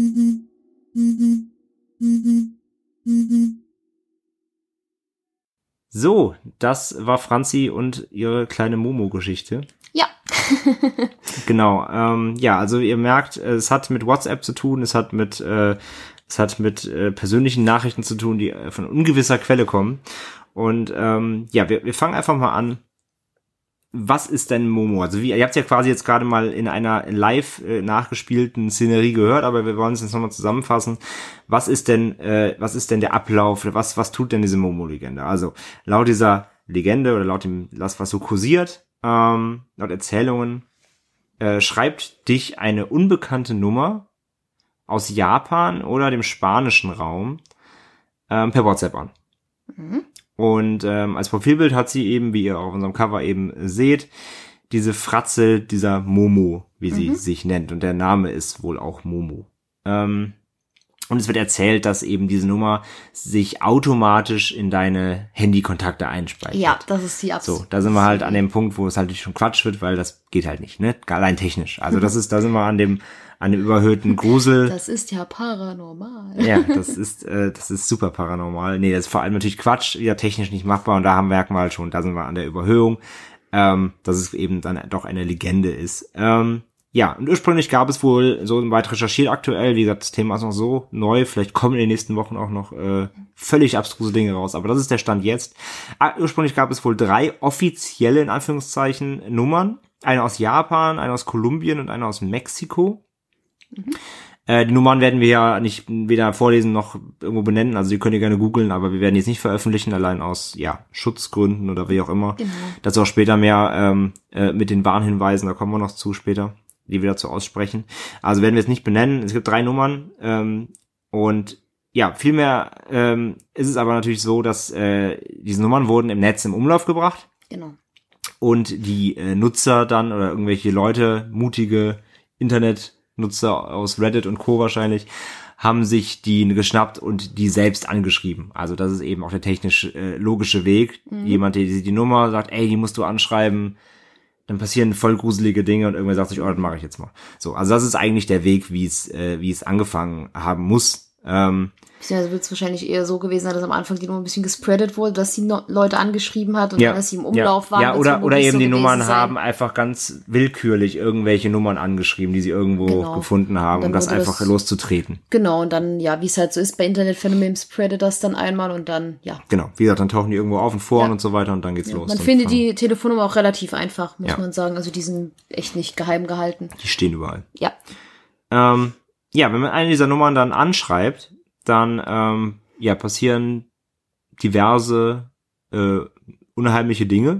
So, das war Franzi und ihre kleine Momo-Geschichte.
Ja.
Genau, ähm, ja, also ihr merkt, es hat mit WhatsApp zu tun, es hat mit äh, es hat mit äh, persönlichen Nachrichten zu tun, die äh, von ungewisser Quelle kommen. Und ähm, ja, wir, wir fangen einfach mal an. Was ist denn Momo? Also wie, ihr habt es ja quasi jetzt gerade mal in einer live äh, nachgespielten Szenerie gehört, aber wir wollen es jetzt nochmal zusammenfassen. Was ist denn, äh, was ist denn der Ablauf? Was, was tut denn diese Momo-Legende? Also laut dieser Legende oder laut dem, das was so kursiert, ähm, laut Erzählungen, äh, schreibt dich eine unbekannte Nummer aus Japan oder dem spanischen Raum ähm, per WhatsApp an. Mhm. Und ähm, als Profilbild hat sie eben, wie ihr auf unserem Cover eben seht, diese Fratze dieser Momo, wie sie mhm. sich nennt. Und der Name ist wohl auch Momo. Ähm, und es wird erzählt, dass eben diese Nummer sich automatisch in deine Handykontakte einspeichert.
Ja, das ist die Absicht.
So, da sind wir halt an dem Punkt, wo es halt schon Quatsch wird, weil das geht halt nicht, ne? Allein technisch. Also das ist, da sind wir an dem an dem überhöhten Grusel.
Das ist ja paranormal.
Ja, das ist äh, das ist super paranormal. Nee, das ist vor allem natürlich Quatsch, wieder technisch nicht machbar und da haben merken wir halt schon, da sind wir an der Überhöhung, ähm, dass es eben dann doch eine Legende ist. Ähm, ja, und ursprünglich gab es wohl, so weit recherchiert aktuell, wie gesagt, das Thema ist noch so neu, vielleicht kommen in den nächsten Wochen auch noch äh, völlig abstruse Dinge raus, aber das ist der Stand jetzt. Ah, ursprünglich gab es wohl drei offizielle, in Anführungszeichen, Nummern. Eine aus Japan, eine aus Kolumbien und eine aus Mexiko. Mhm. Äh, die Nummern werden wir ja nicht weder vorlesen noch irgendwo benennen, also die könnt ihr gerne googeln, aber wir werden jetzt nicht veröffentlichen, allein aus ja Schutzgründen oder wie auch immer. Genau. Dazu auch später mehr ähm, äh, mit den Warnhinweisen, da kommen wir noch zu später, die wir dazu aussprechen. Also werden wir es nicht benennen, es gibt drei Nummern ähm, und ja, vielmehr ähm, ist es aber natürlich so, dass äh, diese Nummern wurden im Netz im Umlauf gebracht.
Genau.
Und die äh, Nutzer dann oder irgendwelche Leute, mutige Internetnutzer aus Reddit und Co. wahrscheinlich, haben sich die geschnappt und die selbst angeschrieben. Also das ist eben auch der technisch äh, logische Weg. Mhm. Jemand, der die, die Nummer sagt, ey, die musst du anschreiben, dann passieren voll gruselige Dinge und irgendwer sagt sich, oh, das mache ich jetzt mal. So, also das ist eigentlich der Weg, wie es äh, wie es angefangen haben muss. Ähm,
Beziehungsweise wird es wahrscheinlich eher so gewesen sein, dass am Anfang die Nummer ein bisschen gespreadet wurde, dass sie no- Leute angeschrieben hat und
ja,
dann, dass sie im Umlauf
ja,
waren.
Ja, oder, oder eben
so
die Nummern
sein.
haben einfach ganz willkürlich irgendwelche Nummern angeschrieben, die sie irgendwo
genau.
gefunden haben, um das einfach das, loszutreten.
Genau, und dann, ja, wie es halt so ist bei Internetphänomenen, spreadet das dann einmal und dann, ja.
Genau, wie gesagt, dann tauchen die irgendwo auf in Foren ja. und so weiter und dann geht's
ja.
los.
Man findet die Telefonnummer auch relativ einfach, muss
ja.
man sagen. Also die sind echt nicht geheim gehalten.
Die stehen überall.
Ja.
Ähm, ja, wenn man eine dieser Nummern dann anschreibt, dann ähm, ja passieren diverse äh, unheimliche Dinge.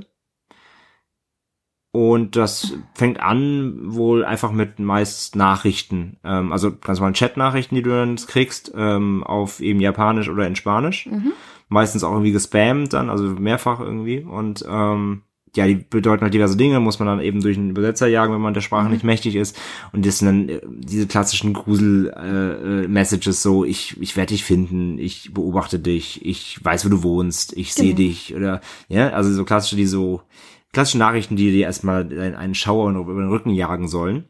Und das fängt an wohl einfach mit meist Nachrichten, ähm, also ganz normalen Chat-Nachrichten, die du dann kriegst, ähm, auf eben Japanisch oder in Spanisch. Mhm. Meistens auch irgendwie gespammt dann, also mehrfach irgendwie. Und ähm, ja, die bedeuten halt diverse Dinge, muss man dann eben durch einen Übersetzer jagen, wenn man der Sprache mhm. nicht mächtig ist. Und das sind dann äh, diese klassischen Grusel-Messages, äh, so, ich ich werde dich finden, ich beobachte dich, ich weiß, wo du wohnst, ich sehe genau. dich, oder, ja, also so klassische, die so, klassische Nachrichten, die dir erstmal einen Schauer über den Rücken jagen sollen.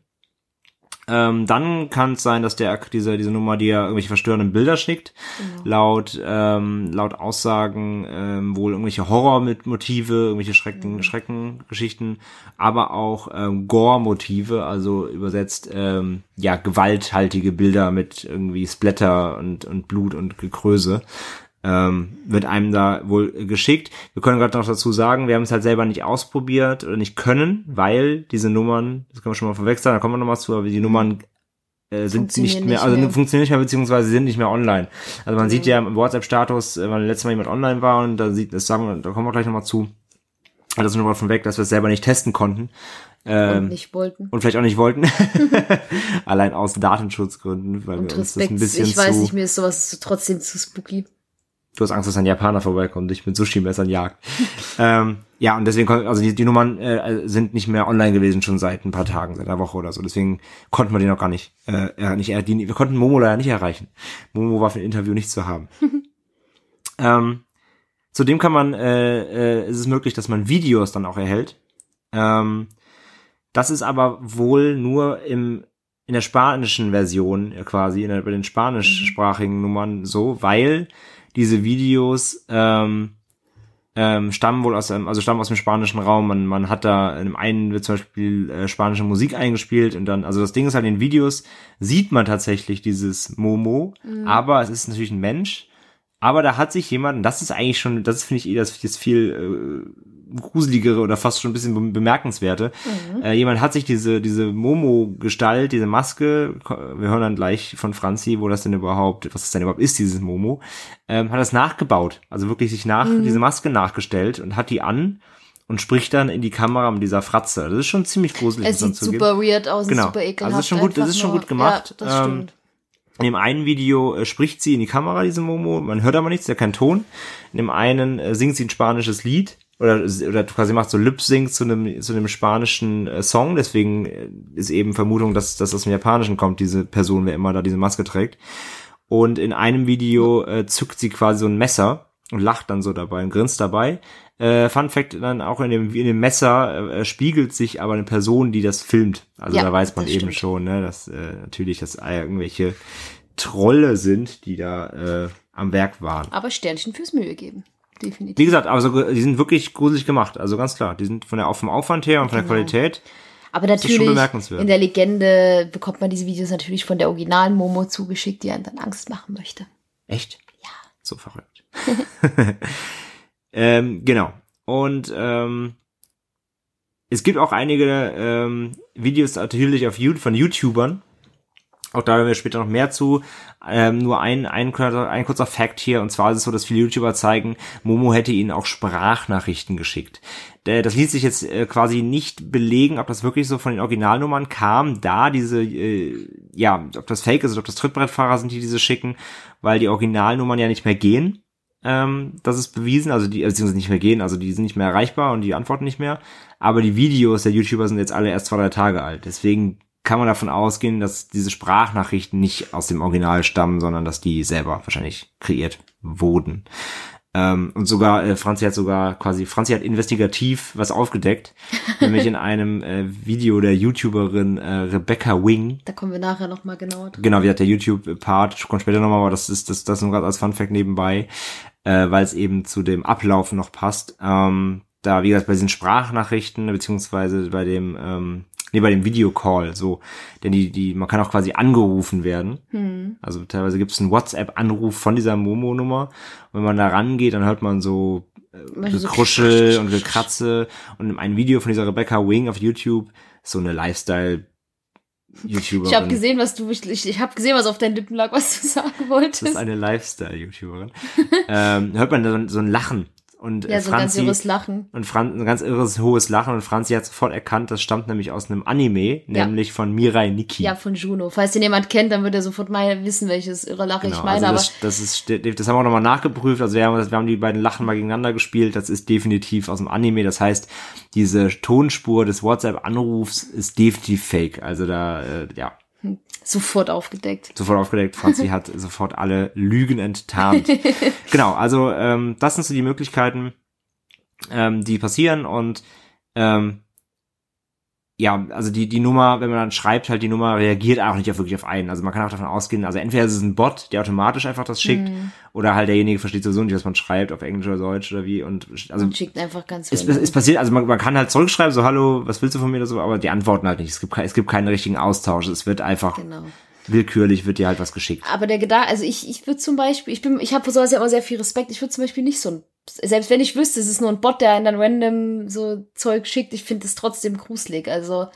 Ähm, dann kann es sein, dass der diese diese Nummer dir irgendwelche verstörenden Bilder schickt, genau. laut ähm, laut Aussagen ähm, wohl irgendwelche Horrormotive, irgendwelche Schrecken mhm. Schreckengeschichten, aber auch ähm, Gore-Motive, also übersetzt ähm, ja gewalthaltige Bilder mit irgendwie Splatter und und Blut und Gekröse. Ähm, wird einem da wohl geschickt. Wir können gerade noch dazu sagen, wir haben es halt selber nicht ausprobiert oder nicht können, weil diese Nummern, das können wir schon mal verwechseln, da kommen wir noch mal zu, aber die Nummern äh, sind nicht mehr, nicht also mehr. funktionieren nicht mehr, beziehungsweise sind nicht mehr online. Also man mhm. sieht ja im WhatsApp-Status, äh, wenn letztes Mal jemand online war und da sieht, das sagen wir, da kommen wir gleich noch mal zu, das ist nur mal von weg, dass wir es selber nicht testen konnten. Ähm,
und nicht wollten.
Und vielleicht auch nicht wollten. Allein aus Datenschutzgründen, weil
und
wir uns
Respekt,
das ein bisschen
ich weiß
zu,
nicht, mir ist sowas trotzdem zu spooky.
Du hast Angst, dass ein Japaner vorbeikommt und dich mit Sushi-Messern jagt. ähm, ja, und deswegen, also die, die Nummern äh, sind nicht mehr online gewesen, schon seit ein paar Tagen, seit einer Woche oder so. Deswegen konnten wir die noch gar nicht, äh, nicht die, wir konnten Momo leider nicht erreichen. Momo war für ein Interview nicht zu haben. ähm, zudem kann man, äh, äh, ist es möglich, dass man Videos dann auch erhält. Ähm, das ist aber wohl nur im in der spanischen Version äh, quasi, in der, bei den spanischsprachigen Nummern so, weil diese Videos ähm, ähm, stammen wohl aus einem, also stammen aus dem spanischen Raum. Man, man hat da in dem einen wird zum Beispiel äh, spanische Musik eingespielt und dann, also das Ding ist halt, in den Videos sieht man tatsächlich dieses Momo, mhm. aber es ist natürlich ein Mensch. Aber da hat sich jemand, und das ist eigentlich schon, das finde ich eh das, das viel äh, gruseligere oder fast schon ein bisschen bemerkenswerte. Mhm. Äh, jemand hat sich diese diese Momo-Gestalt, diese Maske, wir hören dann gleich von Franzi, wo das denn überhaupt, was das denn überhaupt ist, dieses Momo, ähm, hat das nachgebaut. Also wirklich sich nach mhm. diese Maske nachgestellt und hat die an und spricht dann in die Kamera mit dieser Fratze. Das ist schon ziemlich gruselig.
Es sieht super weird aus,
genau.
super ekelhaft.
Also das ist schon gut, das ist schon gut gemacht.
Ja, das stimmt.
Ähm, In dem einen Video äh, spricht sie in die Kamera, diese Momo, man hört aber nichts, ja kein Ton. In dem einen äh, singt sie ein spanisches Lied oder oder quasi macht so Lip-Sync zu einem zu einem spanischen äh, Song, deswegen äh, ist eben Vermutung, dass, dass das aus dem Japanischen kommt, diese Person, wer immer da diese Maske trägt. Und in einem Video äh, zückt sie quasi so ein Messer und lacht dann so dabei und grinst dabei. Äh, Fun Fact, dann auch in dem, in dem Messer äh, spiegelt sich aber eine Person, die das filmt. Also ja, da weiß man eben stimmt. schon, ne, dass äh, natürlich das äh, irgendwelche Trolle sind, die da äh, am Werk waren.
Aber Sternchen fürs Mühe geben, definitiv.
Wie gesagt, also die sind wirklich gruselig gemacht, also ganz klar. Die sind von der vom Aufwand her und von genau. der Qualität.
Aber natürlich, in der Legende bekommt man diese Videos natürlich von der originalen Momo zugeschickt, die einem dann Angst machen möchte.
Echt?
Ja.
So verrückt. ähm, genau. Und ähm, es gibt auch einige ähm, Videos natürlich auf YouTube, von YouTubern. Auch da hören wir später noch mehr zu. Ähm, nur ein, ein, ein kurzer Fact hier. Und zwar ist es so, dass viele YouTuber zeigen, Momo hätte ihnen auch Sprachnachrichten geschickt. Das ließ sich jetzt äh, quasi nicht belegen, ob das wirklich so von den Originalnummern kam, da diese, äh, ja, ob das Fake ist oder ob das Trittbrettfahrer sind, die diese schicken, weil die Originalnummern ja nicht mehr gehen. Ähm, das ist bewiesen, also die, beziehungsweise nicht mehr gehen, also die sind nicht mehr erreichbar und die antworten nicht mehr. Aber die Videos der YouTuber sind jetzt alle erst zwei, drei Tage alt. Deswegen kann man davon ausgehen, dass diese Sprachnachrichten nicht aus dem Original stammen, sondern dass die selber wahrscheinlich kreiert wurden. Ähm, und sogar, äh, Franzi hat sogar quasi, Franzi hat investigativ was aufgedeckt, nämlich in einem äh, Video der YouTuberin äh, Rebecca Wing.
Da kommen wir nachher nochmal genauer drauf.
Genau, wie hat der YouTube-Part, kommt später nochmal, aber das ist das, das nur gerade als Funfact nebenbei, äh, weil es eben zu dem Ablauf noch passt. Ähm, da, wie gesagt, bei diesen Sprachnachrichten, beziehungsweise bei dem, ähm, nee, bei dem Videocall, so, denn die, die, man kann auch quasi angerufen werden. Hm. Also teilweise gibt es einen WhatsApp-Anruf von dieser Momo-Nummer. Und wenn man da rangeht, dann hört man so äh, Gekruschel so und Gekratze. Und in einem Video von dieser Rebecca Wing auf YouTube, so eine Lifestyle-YouTuberin.
Ich habe gesehen, was du, ich, ich habe gesehen, was auf deinen Lippen lag, was du sagen wolltest.
Das ist eine Lifestyle-YouTuberin. ähm, hört man da so, so ein Lachen. Und
ja, so
Franzi,
ein ganz irres Lachen.
Und Fran, ein ganz irres, hohes Lachen. Und Franzi hat sofort erkannt, das stammt nämlich aus einem Anime, nämlich ja. von Mirai Nikki.
Ja, von Juno. Falls den jemand kennt, dann wird er sofort mal wissen, welches irre Lache
genau,
ich meine.
Also das,
aber
das, ist, das haben wir nochmal nachgeprüft. Also wir haben, wir haben die beiden Lachen mal gegeneinander gespielt. Das ist definitiv aus dem Anime. Das heißt, diese Tonspur des WhatsApp-Anrufs ist definitiv fake. Also da, äh, ja.
Sofort aufgedeckt.
Sofort aufgedeckt. Franzi hat sofort alle Lügen enttarnt. Genau, also ähm, das sind so die Möglichkeiten, ähm, die passieren und ähm, ja, also die die Nummer, wenn man dann schreibt, halt die Nummer reagiert auch nicht auf wirklich auf einen. Also man kann auch davon ausgehen, also entweder ist es ein Bot, der automatisch einfach das schickt, mm. oder halt derjenige versteht sowieso nicht, was man schreibt, auf Englisch oder Deutsch oder wie. Und also
man schickt einfach ganz
es, es, es passiert, also man, man kann halt zurückschreiben, so hallo, was willst du von mir oder so, aber die antworten halt nicht. Es gibt es gibt keinen richtigen Austausch. Es wird einfach genau. willkürlich wird dir halt was geschickt.
Aber der Gedanke, also ich ich würde zum Beispiel, ich bin, ich habe für sowas ja immer sehr viel Respekt. Ich würde zum Beispiel nicht so ein, selbst wenn ich wüsste, es ist nur ein Bot, der einen dann random so Zeug schickt, ich finde es trotzdem gruselig. Also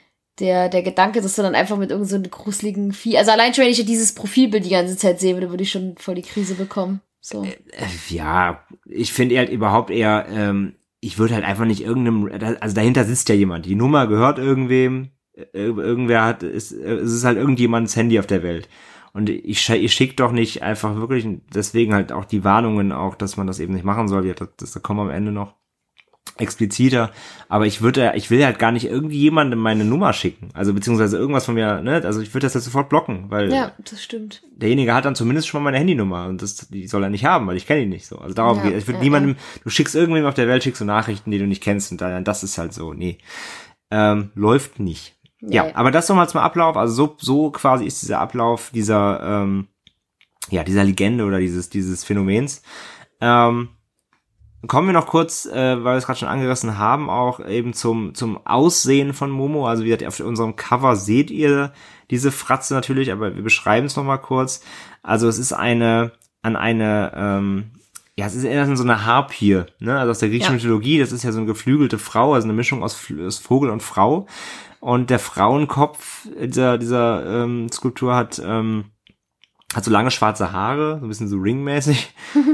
der der Gedanke, dass du dann einfach mit irgend so einem gruseligen Vieh, also allein schon, wenn ich dieses Profilbild die ganze Zeit sehe, würde, würde ich schon voll die Krise bekommen. So.
Äh, ja, ich finde halt überhaupt eher, ähm, ich würde halt einfach nicht irgendeinem, also dahinter sitzt ja jemand, die Nummer gehört irgendwem, irgendwer hat, ist, es ist halt irgendjemandes Handy auf der Welt. Und ich, ich schicke doch nicht einfach wirklich, deswegen halt auch die Warnungen auch, dass man das eben nicht machen soll. Das, das, da kommen wir am Ende noch expliziter. Aber ich würde, ich will halt gar nicht irgendwie jemandem meine Nummer schicken. Also beziehungsweise irgendwas von mir, ne? Also ich würde das jetzt sofort blocken, weil
ja, das stimmt.
Derjenige hat dann zumindest schon mal meine Handynummer und das, die soll er nicht haben, weil ich kenne ihn nicht so. Also darum ja, geht. Ich würde ja, niemandem, ja. du schickst irgendwem auf der Welt, schickst du Nachrichten, die du nicht kennst und dann, das ist halt so, nee. Ähm, läuft nicht. Ja, ja, aber das nochmal zum Ablauf, also so, so quasi ist dieser Ablauf dieser, ähm, ja, dieser Legende oder dieses, dieses Phänomens. Ähm, kommen wir noch kurz, äh, weil wir es gerade schon angerissen haben, auch eben zum, zum Aussehen von Momo. Also wie gesagt, auf unserem Cover seht ihr diese Fratze natürlich, aber wir beschreiben es nochmal kurz. Also es ist eine, an eine, ähm, ja, es ist eher so eine Harpie, ne, also aus der griechischen ja. Mythologie, das ist ja so eine geflügelte Frau, also eine Mischung aus, aus Vogel und Frau. Und der Frauenkopf dieser, dieser ähm, Skulptur hat, ähm, hat so lange schwarze Haare, so ein bisschen so ringmäßig,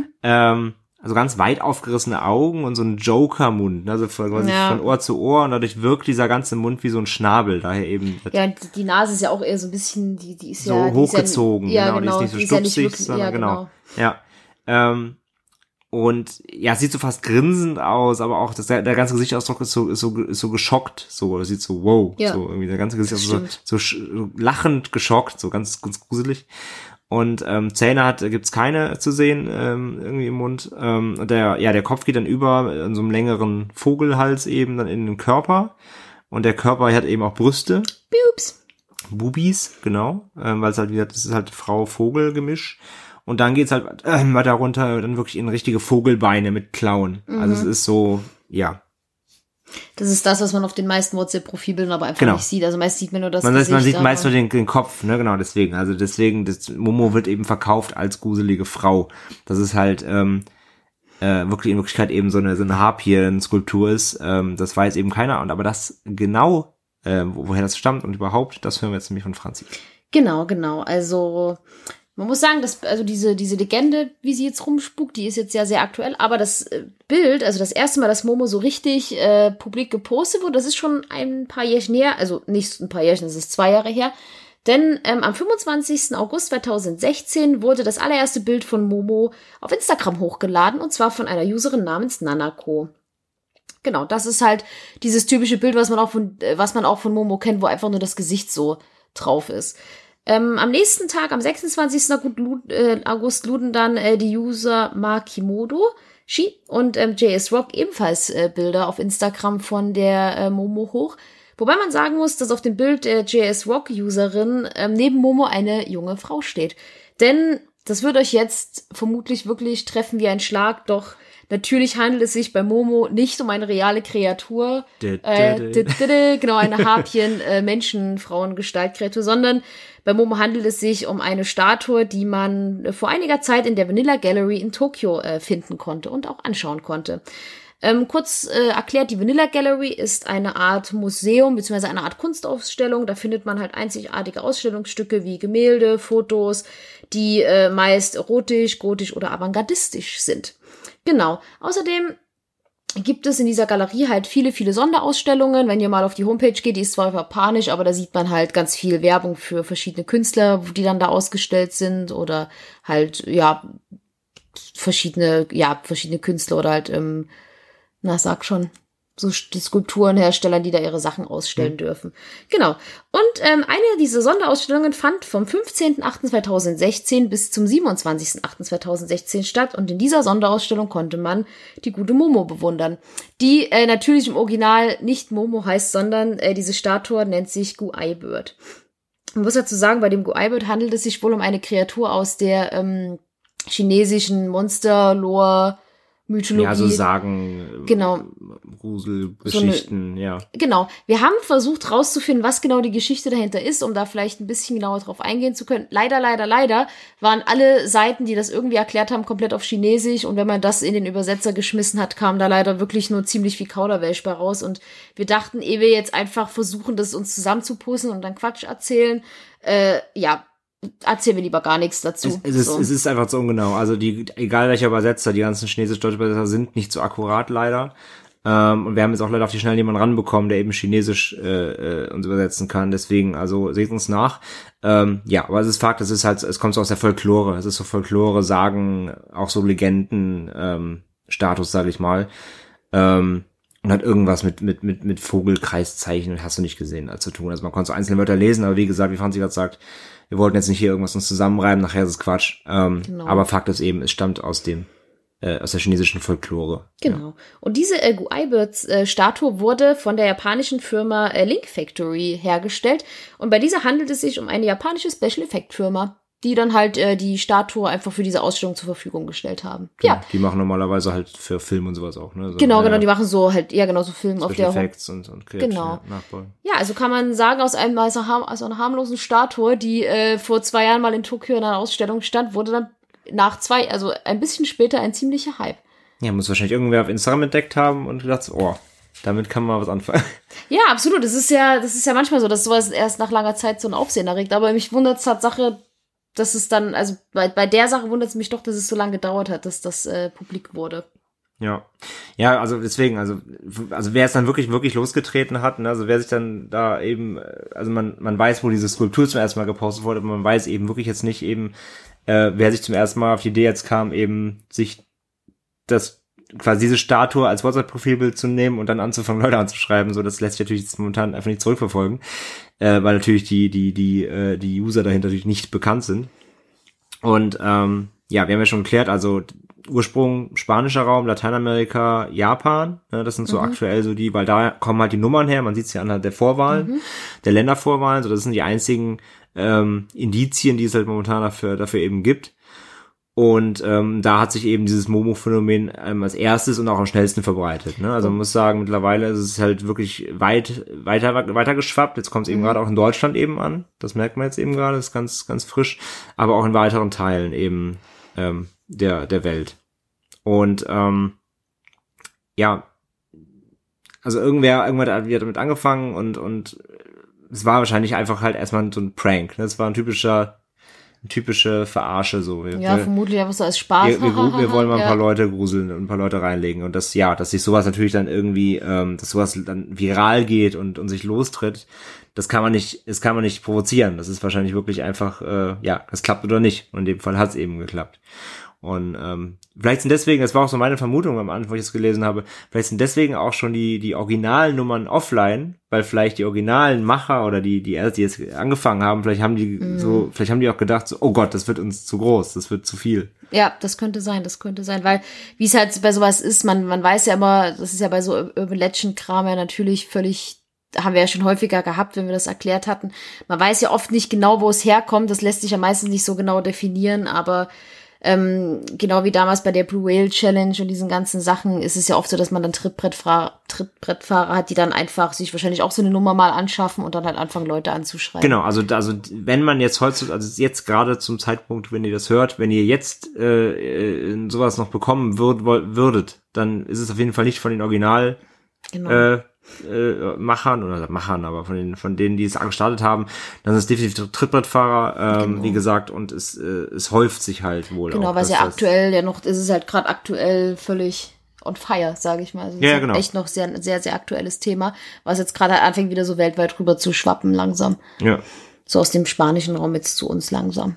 ähm, also ganz weit aufgerissene Augen und so ein Joker-Mund, ne, also quasi ja. von Ohr zu Ohr und dadurch wirkt dieser ganze Mund wie so ein Schnabel, daher eben.
Ja, die, die Nase ist ja auch eher so ein bisschen, die, die ist
so
ja.
So hochgezogen,
ja,
genau,
genau,
die ist nicht
die
so
ist
stupsig,
ja nicht wirklich,
sondern
ja,
genau.
genau.
Ja, ähm, und ja, es sieht so fast grinsend aus, aber auch das, der, der ganze Gesichtsausdruck ist so, ist so, ist so geschockt, so, das sieht so wow, ja, so irgendwie der ganze Gesichtsausdruck so, so, so lachend geschockt, so ganz, ganz gruselig. Und ähm, Zähne hat, gibt's keine zu sehen ähm, irgendwie im Mund. Ähm, und der, ja, der Kopf geht dann über in so einem längeren Vogelhals eben dann in den Körper. Und der Körper hat eben auch Brüste.
Boobs.
Bubis, genau, ähm, weil es halt wieder, das ist halt Frau-Vogel-Gemisch. Und dann geht's halt äh, weiter runter, dann wirklich in richtige Vogelbeine mit Klauen. Mhm. Also es ist so, ja.
Das ist das, was man auf den meisten WhatsApp-Profilbildern aber einfach
genau.
nicht sieht. Also meist sieht man nur das
man,
Gesicht.
Man sieht meist nur den, den Kopf, ne, genau, deswegen. Also deswegen, das Momo wird eben verkauft als gruselige Frau. Das ist halt ähm, äh, wirklich in Wirklichkeit eben so eine, so eine Harpien-Skulptur ist. Ähm, das weiß eben keiner. Und aber das genau, äh, woher das stammt und überhaupt, das hören wir jetzt nämlich von Franzi.
Genau, genau. Also man muss sagen, dass also diese diese Legende, wie sie jetzt rumspukt, die ist jetzt ja sehr aktuell, aber das äh, Bild, also das erste Mal, dass Momo so richtig äh, publik gepostet wurde, das ist schon ein paar Jährchen her, also nicht ein paar Jährchen, das ist zwei Jahre her, denn ähm, am fünfundzwanzigsten August zweitausendsechzehn wurde das allererste Bild von Momo auf Instagram hochgeladen, und zwar von einer Userin namens Nanako. Genau, das ist halt dieses typische Bild, was man auch von was man auch von Momo kennt, wo einfach nur das Gesicht so drauf ist. Ähm, am nächsten Tag, am sechsundzwanzigsten August, luden dann äh, die User Makimodo Shi und ähm, J S Rock ebenfalls äh, Bilder auf Instagram von der äh, Momo hoch. Wobei man sagen muss, dass auf dem Bild der J S Rock-Userin ähm, neben Momo eine junge Frau steht. Denn das wird euch jetzt vermutlich wirklich treffen wie ein Schlag, doch natürlich handelt es sich bei Momo nicht um eine reale Kreatur, äh, genau, eine Harpien-Menschen-Frauen-Gestaltkreatur, sondern bei Momo handelt es sich um eine Statue, die man vor einiger Zeit in der Vanilla Gallery in Tokio äh, finden konnte und auch anschauen konnte. Ähm, kurz äh, erklärt, die Vanilla Gallery ist eine Art Museum bzw. eine Art Kunstausstellung. Da findet man halt einzigartige Ausstellungsstücke wie Gemälde, Fotos, die äh, meist erotisch, gotisch oder avantgardistisch sind. Genau. Außerdem gibt es in dieser Galerie halt viele, viele Sonderausstellungen. Wenn ihr mal auf die Homepage geht, die ist zwar auf Japanisch, aber da sieht man halt ganz viel Werbung für verschiedene Künstler, die dann da ausgestellt sind oder halt, ja, verschiedene, ja, verschiedene Künstler oder halt, ähm, na, sag schon, so Skulpturenhersteller, die da ihre Sachen ausstellen mhm. dürfen. Genau. Und ähm, eine dieser Sonderausstellungen fand vom fünfzehnten achten zweitausendsechzehn bis zum siebenundzwanzigsten achten zweitausendsechzehn statt. Und in dieser Sonderausstellung konnte man die gute Momo bewundern. Die äh, natürlich im Original nicht Momo heißt, sondern äh, diese Statue nennt sich Guai-Bird. Man muss dazu sagen, bei dem Guai-Bird handelt es sich wohl um eine Kreatur aus der ähm, chinesischen Monster-Lore Mythologie.
Ja, so Sagen,
genau.
Grusel, Geschichten, so eine, ja.
Genau. Wir haben versucht rauszufinden, was genau die Geschichte dahinter ist, um da vielleicht ein bisschen genauer drauf eingehen zu können. Leider, leider, leider waren alle Seiten, die das irgendwie erklärt haben, komplett auf Chinesisch. Und wenn man das in den Übersetzer geschmissen hat, kam da leider wirklich nur ziemlich viel Kauderwelsch bei raus. Und wir dachten, ehe wir jetzt einfach versuchen, das uns zusammenzupuzzeln und dann Quatsch erzählen, äh, ja, erzählen wir lieber gar nichts dazu.
Es, es, ist,
so.
es ist einfach so ungenau. Also die, egal welcher Übersetzer, die ganzen chinesisch-deutschen Übersetzer sind nicht so akkurat leider. Ähm, und wir haben jetzt auch leider auf die Schnelle jemanden ranbekommen, der eben Chinesisch äh, äh, uns übersetzen kann. Deswegen, also seht uns nach. Ähm, ja, aber es ist Fakt, es ist halt, es kommt so aus der Folklore. Es ist so Folklore, Sagen, auch so Legenden, ähm, Status, sage ich mal. Ähm, und hat irgendwas mit mit mit mit Vogelkreiszeichen, hast du nicht gesehen, als zu tun. Also man konnte so einzelne Wörter lesen, aber wie gesagt, wie Franzi gerade sagt, wir wollten jetzt nicht hier irgendwas uns zusammenreiben, nachher ist es Quatsch. Ähm, genau. Aber Fakt ist eben, es stammt aus dem äh, aus der chinesischen Folklore.
Genau.
Ja.
Und diese äh, Guai-Bird-Statue wurde von der japanischen Firma äh, Link Factory hergestellt. Und bei dieser handelt es sich um eine japanische Special-Effect-Firma, die dann halt äh, die Statue einfach für diese Ausstellung zur Verfügung gestellt haben.
Genau.
Ja.
Die machen normalerweise halt für Film und sowas auch, ne? So,
genau,
ja,
genau, die machen so halt, ja genau, so Film auf der
Effects und, und
genau. Nachbauen. Ja, also kann man sagen, aus einem aus einer, aus einer harmlosen Statue, die äh, vor zwei Jahren mal in Tokio in einer Ausstellung stand, wurde dann nach zwei, also ein bisschen später ein ziemlicher Hype.
Ja, muss wahrscheinlich irgendwer auf Instagram entdeckt haben und gedacht, oh, damit kann man was anfangen.
Ja, absolut. Das ist ja, das ist ja manchmal so, dass sowas erst nach langer Zeit so ein Aufsehen erregt. Aber mich wundert es Tatsache, dass es dann, also bei, bei der Sache wundert es mich doch, dass es so lange gedauert hat, dass das äh, publik wurde.
Ja, ja, also deswegen, also also wer es dann wirklich wirklich losgetreten hat, ne, also wer sich dann da eben, also man man weiß, wo diese Skulptur zum ersten Mal gepostet wurde, aber man weiß eben wirklich jetzt nicht eben, äh, wer sich zum ersten Mal auf die Idee jetzt kam, eben sich das quasi diese Statue als WhatsApp-Profilbild zu nehmen und dann anzufangen, Leute anzuschreiben, so das lässt sich natürlich jetzt momentan einfach nicht zurückverfolgen, äh, weil natürlich die die die äh, die User dahinter natürlich nicht bekannt sind. Und ähm, ja, wir haben ja schon geklärt, also Ursprung spanischer Raum, Lateinamerika, Japan, ne, das sind so mhm. aktuell so die, weil da kommen halt die Nummern her, man sieht es ja anhand der Vorwahlen, mhm. der Ländervorwahlen, so das sind die einzigen ähm, Indizien, die es halt momentan dafür dafür eben gibt. Und ähm, da hat sich eben dieses Momo-Phänomen ähm, als erstes und auch am schnellsten verbreitet. Ne? Also man muss sagen, mittlerweile ist es halt wirklich weit weiter weiter geschwappt. Jetzt kommt es eben mhm. gerade auch in Deutschland eben an. Das merkt man jetzt eben gerade, das ist ganz ganz frisch. Aber auch in weiteren Teilen eben ähm, der der Welt. Und ähm, ja, also irgendwer irgendwann hat damit angefangen und und es war wahrscheinlich einfach halt erstmal so ein Prank. Ne? Es war ein typischer typische Verarsche so. Wir,
ja, vermutlich einfach so als Spaß.
Wir, wir, wir wollen mal ein ja. paar Leute gruseln und ein paar Leute reinlegen und das, ja, dass sich sowas natürlich dann irgendwie, ähm, dass sowas dann viral geht und und sich lostritt, das kann man nicht, das kann man nicht provozieren. Das ist wahrscheinlich wirklich einfach, äh, ja, das klappt oder nicht. Und in dem Fall hat es eben geklappt. Und ähm, vielleicht sind deswegen, das war auch so meine Vermutung am Anfang, wo ich es gelesen habe, vielleicht sind deswegen auch schon die die Originalnummern offline, weil vielleicht die originalen Macher oder die die die jetzt angefangen haben, vielleicht haben die mm. so, vielleicht haben die auch gedacht, so, oh Gott, das wird uns zu groß, das wird zu viel.
Ja, das könnte sein, das könnte sein, weil wie es halt bei sowas ist, man man weiß ja immer, das ist ja bei so Urban Legend Kram ja natürlich völlig, haben wir ja schon häufiger gehabt, wenn wir das erklärt hatten. Man weiß ja oft nicht genau, wo es herkommt, das lässt sich ja meistens nicht so genau definieren, aber Ähm, genau wie damals bei der Blue Whale Challenge und diesen ganzen Sachen ist es ja oft so, dass man dann Trittbrettfahrer, Trittbrettfahrer hat, die dann einfach sich wahrscheinlich auch so eine Nummer mal anschaffen und dann halt anfangen, Leute anzuschreiben.
Genau, also also wenn man jetzt heutzutage, also jetzt gerade zum Zeitpunkt, wenn ihr das hört, wenn ihr jetzt äh, sowas noch bekommen würd, würdet, dann ist es auf jeden Fall nicht von den Original genau. äh, Äh, Machern oder Machern, aber von den von denen, die es gestartet haben, dann ist es definitiv Trittbrettfahrer, ähm, genau. wie gesagt, und es äh, es häuft sich halt wohl.
Genau,
auch,
weil es ja aktuell ja noch, ist es halt gerade aktuell völlig on fire, sage ich mal. Also
ja,
ist
genau.
echt noch sehr sehr sehr aktuelles Thema, was jetzt gerade halt anfängt wieder so weltweit rüber zu schwappen langsam.
Ja.
So aus dem spanischen Raum jetzt zu uns langsam.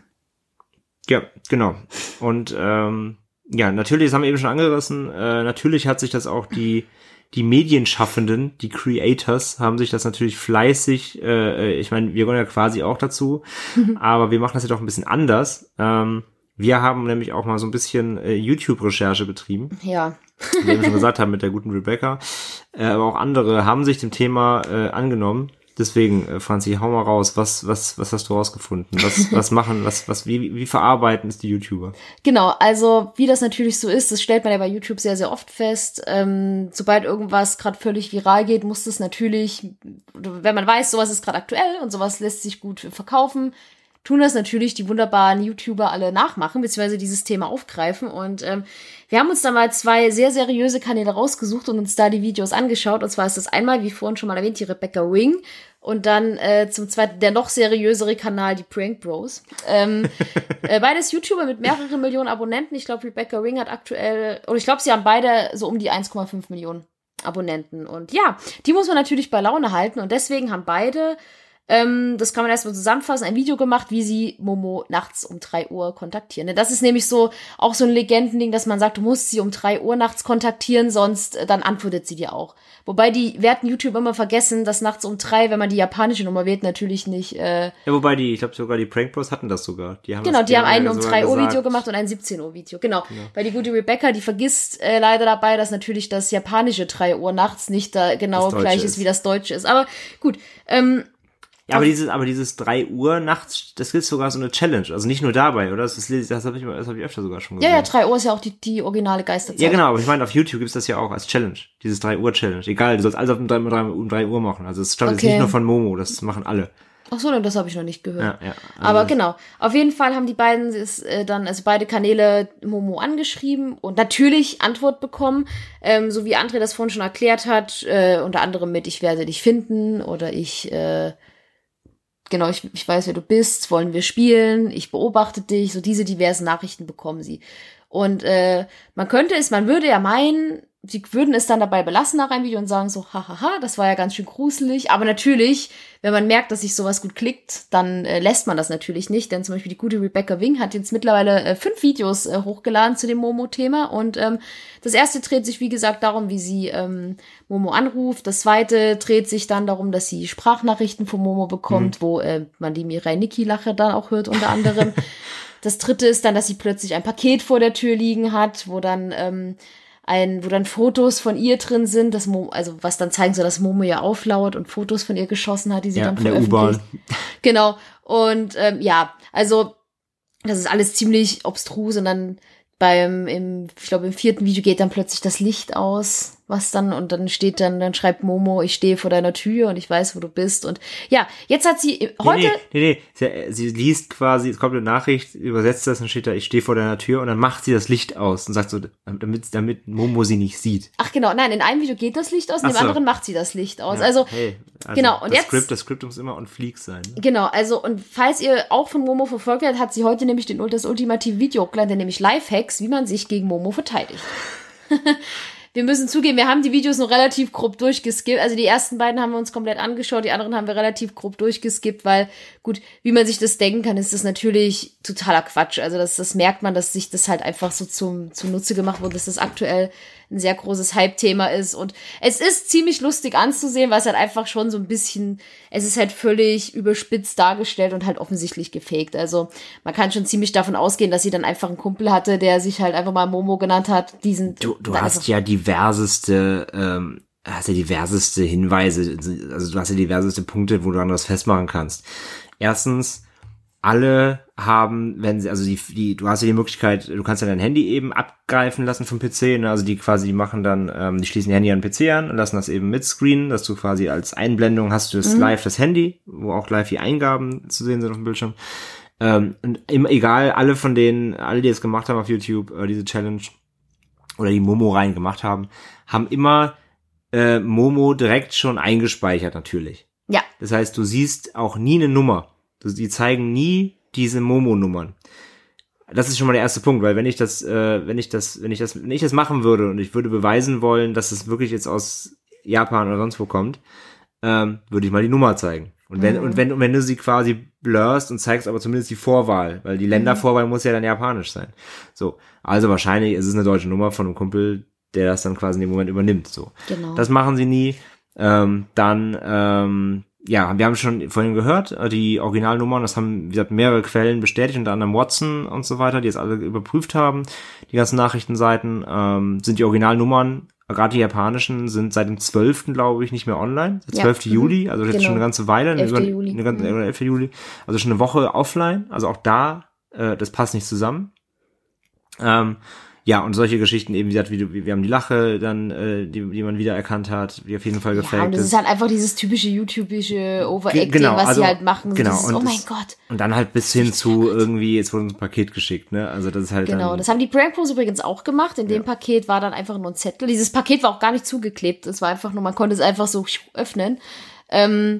Ja, genau. Und ähm, ja, natürlich, das haben wir eben schon angerissen, äh, natürlich hat sich das auch die Die Medienschaffenden, die Creators, haben sich das natürlich fleißig, äh, ich meine, wir gehören ja quasi auch dazu, aber wir machen das ja doch ein bisschen anders. Ähm, wir haben nämlich auch mal so ein bisschen äh, YouTube-Recherche betrieben.
Ja.
Wie wir schon gesagt haben mit der guten Rebecca. Äh, aber auch andere haben sich dem Thema äh, angenommen. Deswegen, äh, Franzi, hau mal raus. Was, was, was hast du rausgefunden? Was, was machen, was, was, wie, wie verarbeiten es die YouTuber?
Genau, also wie das natürlich so ist, das stellt man ja bei YouTube sehr, sehr oft fest. Ähm, sobald irgendwas gerade völlig viral geht, muss das natürlich, wenn man weiß, sowas ist gerade aktuell und sowas lässt sich gut verkaufen, tun das natürlich die wunderbaren YouTuber alle nachmachen, beziehungsweise dieses Thema aufgreifen. Und ähm, wir haben uns da mal zwei sehr seriöse Kanäle rausgesucht und uns da die Videos angeschaut. Und zwar ist das einmal, wie vorhin schon mal erwähnt, die Rebecca Wing. Und dann äh, zum zweiten der noch seriösere Kanal, die Prank Bros. Ähm, äh, beides YouTuber mit mehreren Millionen Abonnenten. Ich glaube, Rebecca Wing hat aktuell, oder ich glaube, sie haben beide so um die eins Komma fünf Millionen Abonnenten. Und ja, die muss man natürlich bei Laune halten. Und deswegen haben beide, ähm, das kann man erstmal zusammenfassen, ein Video gemacht, wie sie Momo nachts um drei Uhr kontaktieren. Das ist nämlich so auch so ein Legendending, dass man sagt, du musst sie um drei Uhr nachts kontaktieren, sonst äh, dann antwortet sie dir auch. Wobei die werten YouTube immer vergessen, dass nachts um drei, wenn man die japanische Nummer wählt, natürlich nicht. Äh,
ja, wobei die, ich glaube sogar die Prank Bros hatten das sogar. Die haben
genau,
das,
die, die haben einen um drei Uhr
gesagt.
Video gemacht und ein siebzehn Uhr Video. Genau. Ja. Weil die gute Rebecca, die vergisst äh, leider dabei, dass natürlich das japanische drei Uhr nachts nicht da genau gleich ist, wie das deutsche ist. Aber gut, ähm,
ja, aber dieses, aber dieses drei Uhr nachts, das gibt sogar so eine Challenge. Also nicht nur dabei, oder? Das, ist, das habe ich, das hab ich öfter sogar schon gesehen.
Ja, ja, drei Uhr ist ja auch die, die originale Geisterzeit.
Ja, genau, aber ich meine, auf YouTube gibt's das ja auch als Challenge. Dieses drei Uhr Challenge. Egal, du sollst alles um drei Uhr machen. Also es stammt okay. jetzt nicht nur von Momo, das machen alle.
Ach so, das habe ich noch nicht gehört.
Ja, ja, also
aber genau, auf jeden Fall haben die beiden ist, äh, dann, also beide Kanäle Momo angeschrieben und natürlich Antwort bekommen, ähm, so wie André das vorhin schon erklärt hat, äh, unter anderem mit ich werde dich finden oder ich, äh, genau, ich, ich weiß, wer du bist, wollen wir spielen, ich beobachte dich, so diese diversen Nachrichten bekommen sie. Und äh, man könnte es, man würde ja meinen, sie würden es dann dabei belassen nach einem Video und sagen so, hahaha, das war ja ganz schön gruselig. Aber natürlich, wenn man merkt, dass sich sowas gut klickt, dann äh, lässt man das natürlich nicht. Denn zum Beispiel die gute Rebecca Wing hat jetzt mittlerweile äh, fünf Videos äh, hochgeladen zu dem Momo-Thema. Und ähm, das erste dreht sich, wie gesagt, darum, wie sie ähm, Momo anruft. Das zweite dreht sich dann darum, dass sie Sprachnachrichten von Momo bekommt, mhm. wo äh, man die Mirai Niki-Lache dann auch hört, unter anderem. Das dritte ist dann, dass sie plötzlich ein Paket vor der Tür liegen hat, wo dann ähm, ein, wo dann Fotos von ihr drin sind, das Mo, also was dann zeigen soll, dass Momo ihr auflauert und Fotos von ihr geschossen hat, die sie
ja,
dann
in der U-Bahn.
Genau. Und ähm, ja, also das ist alles ziemlich obstrus und dann beim, im, ich glaube im vierten Video geht dann plötzlich das Licht aus, was dann, und dann steht dann, dann schreibt Momo, ich stehe vor deiner Tür und ich weiß, wo du bist. Und ja, jetzt hat sie heute...
Nee, nee, nee, nee. Sie, sie liest quasi, es kommt eine Nachricht, übersetzt das und steht da, ich stehe vor deiner Tür und dann macht sie das Licht aus und sagt so, damit, damit Momo sie nicht sieht.
Ach genau, nein, in einem Video geht das Licht aus, in dem
so.
anderen macht sie das Licht aus.
Ja,
also,
hey, also
genau, und
das
jetzt...
Skript, das Skript muss immer on fleek sein. Ne?
Genau, also, und falls ihr auch von Momo verfolgt habt, hat sie heute nämlich den, das ultimative Video hochgeladen, nämlich Lifehacks, wie man sich gegen Momo verteidigt. wir müssen zugeben, wir haben die Videos noch relativ grob durchgeskippt. Also die ersten beiden haben wir uns komplett angeschaut, die anderen haben wir relativ grob durchgeskippt, weil, gut, wie man sich das denken kann, ist das natürlich totaler Quatsch. Also das, das merkt man, dass sich das halt einfach so zum, zum Nutze gemacht wurde, dass das aktuell ein sehr großes Hype-Thema ist. Und es ist ziemlich lustig anzusehen, weil es halt einfach schon so ein bisschen, es ist halt völlig überspitzt dargestellt und halt offensichtlich gefaked. Also man kann schon ziemlich davon ausgehen, dass sie dann einfach einen Kumpel hatte, der sich halt einfach mal Momo genannt hat. Diesen,
du du hast ja diverseste, ähm, hast ja diverseste Hinweise, also du hast ja diverseste Punkte, wo du an das festmachen kannst. Erstens, alle haben, wenn sie, also die, die, du hast ja die Möglichkeit, du kannst ja dein Handy eben abgreifen lassen vom P C, ne? Also die quasi, die machen dann, ähm, die schließen ihr Handy an den P C an und lassen das eben mitscreenen, dass du quasi als Einblendung hast du das mhm. live das Handy, wo auch live die Eingaben zu sehen sind auf dem Bildschirm. Ähm, und im, egal, alle von denen, alle, die es gemacht haben auf YouTube, äh, diese Challenge oder die Momo-Reihen gemacht haben, haben immer äh, Momo direkt schon eingespeichert natürlich.
Ja.
Das heißt, du siehst auch nie eine Nummer. Die zeigen nie diese Momo-Nummern. Das ist schon mal der erste Punkt, weil wenn ich das, äh, wenn ich das, wenn ich das, wenn ich das machen würde und ich würde beweisen wollen, dass es wirklich jetzt aus Japan oder sonst wo kommt, ähm, würde ich mal die Nummer zeigen. Und wenn, mhm. und wenn, und wenn du sie quasi blurst und zeigst aber zumindest die Vorwahl, weil die Ländervorwahl mhm. muss ja dann japanisch sein. So. Also wahrscheinlich ist es eine deutsche Nummer von einem Kumpel, der das dann quasi in dem Moment übernimmt, so.
Genau.
Das machen sie nie. Ähm, dann, ähm, ja, wir haben schon vorhin gehört, die Originalnummern, das haben, wie gesagt, mehrere Quellen bestätigt, unter anderem Watson und so weiter, die es alle überprüft haben, die ganzen Nachrichtenseiten, ähm, sind die Originalnummern, gerade die japanischen, sind seit dem zwölften glaube ich, nicht mehr online, seit zwölften Ja. Juli, also jetzt genau. schon eine ganze Weile,
elften
eine,
Juli.
eine ganze,
mhm.
elften Juli, also schon eine Woche offline, also auch da, äh, das passt nicht zusammen. Ähm, Ja, und solche Geschichten eben, wie gesagt, wie, wie wir haben die Lache dann, äh, die, die man wieder erkannt hat, die auf jeden Fall gefaked ist. Ja, und das
ist halt einfach dieses typische YouTubische Overacting,
genau,
was
also,
sie halt machen. So
genau,
dieses,
und
oh mein
das,
Gott.
Und dann halt bis hin zu irgendwie, jetzt wurde uns ein Paket geschickt, ne? Also das ist halt
Genau,
dann,
das haben die Prank Pros übrigens auch gemacht. In dem
ja.
Paket war dann einfach nur ein Zettel. Dieses Paket war auch gar nicht zugeklebt. Es war einfach nur, man konnte es einfach so öffnen. Ähm,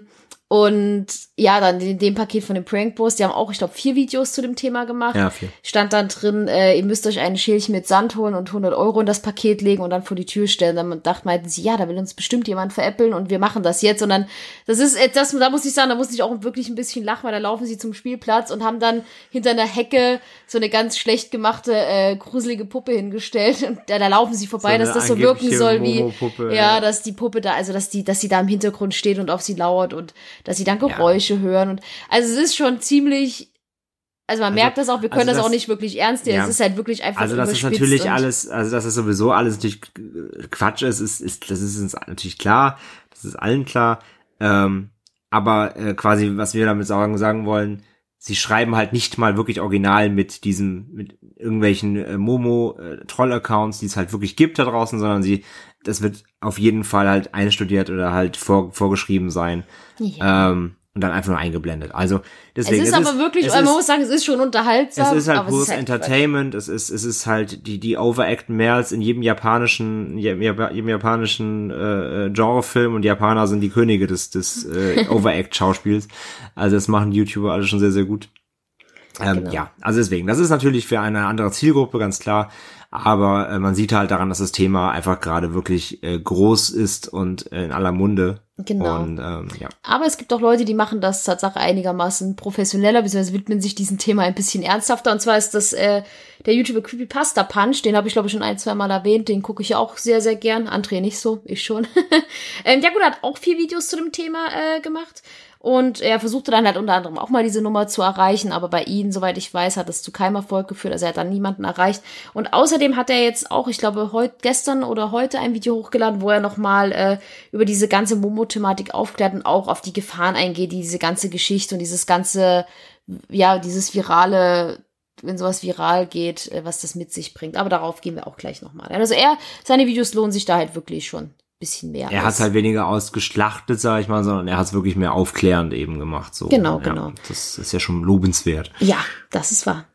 Und ja, dann in dem Paket von den Prank Bros, die haben auch, ich glaube, vier Videos zu dem Thema gemacht.
Ja, vier.
Stand dann drin, äh, ihr müsst euch ein Schälchen mit Sand holen und hundert Euro in das Paket legen und dann vor die Tür stellen. Dann dachte meinten sie, ja, da will uns bestimmt jemand veräppeln und wir machen das jetzt. Und dann, das ist, das, da muss ich sagen, da muss ich auch wirklich ein bisschen lachen, weil da laufen sie zum Spielplatz und haben dann hinter einer Hecke so eine ganz schlecht gemachte, äh, gruselige Puppe hingestellt. Und da, da laufen sie vorbei, so dass das so wirken soll wie, ja, ja, dass die Puppe da, also dass die, dass sie da im Hintergrund steht und auf sie lauert und dass sie dann Geräusche ja. hören. Und also es ist schon ziemlich, also man also, merkt das auch, wir können also das, das auch nicht wirklich ernst nehmen. Ja. Es ist halt wirklich einfach
Also das ist natürlich alles, also dass es sowieso alles natürlich Quatsch ist, ist, ist das ist uns natürlich klar, das ist allen klar. Ähm, aber äh, quasi, was wir damit sagen, sagen wollen, sie schreiben halt nicht mal wirklich original mit diesem, mit irgendwelchen äh, Momo-Troll-Accounts, die es halt wirklich gibt da draußen, sondern sie, das wird auf jeden Fall halt einstudiert oder halt vor, vorgeschrieben sein. Ja. Ähm, und dann einfach nur eingeblendet. Also deswegen.
Es ist es aber ist, wirklich, man ist, muss sagen, es ist schon unterhaltsam.
Es ist halt pures
es ist halt
Entertainment. Quatsch. Es ist, es ist halt die die Overacten mehr als in jedem japanischen, jedem, jedem japanischen äh, Genrefilm, und die Japaner sind die Könige des des äh, Overact-Schauspiels. Also das machen die YouTuber alle schon sehr sehr gut. Ähm, genau. Ja, also deswegen. Das ist natürlich für eine andere Zielgruppe ganz klar. Aber äh, man sieht halt daran, dass das Thema einfach gerade wirklich äh, groß ist und äh, in aller Munde.
Genau.
Und, ähm, ja.
Aber es gibt auch Leute, die machen das Tatsache einigermaßen professioneller, beziehungsweise widmen sich diesem Thema ein bisschen ernsthafter. Und zwar ist das äh, der YouTuber Creepypasta Punch. Den habe ich, glaube ich, schon ein, zwei Mal erwähnt. Den gucke ich auch sehr, sehr gern. André nicht so, ich schon. ähm, ja gut, er hat auch vier Videos zu dem Thema äh, gemacht. Und er versuchte dann halt unter anderem auch mal diese Nummer zu erreichen, aber bei ihm, soweit ich weiß, hat es zu keinem Erfolg geführt, also er hat dann niemanden erreicht. Und außerdem hat er jetzt auch, ich glaube, heute, gestern oder heute ein Video hochgeladen, wo er nochmal äh, über diese ganze Momo-Thematik aufklärt und auch auf die Gefahren eingeht, die diese ganze Geschichte und dieses ganze, ja, dieses virale, wenn sowas viral geht, äh, was das mit sich bringt. Aber darauf gehen wir auch gleich nochmal. Also er, seine Videos lohnen sich da halt wirklich schon. Bisschen mehr.
Er hat es halt weniger ausgeschlachtet, sag ich mal, sondern er hat es wirklich mehr aufklärend eben gemacht. So.
Genau,
ja,
genau.
Das ist ja schon lobenswert.
Ja, das ist wahr.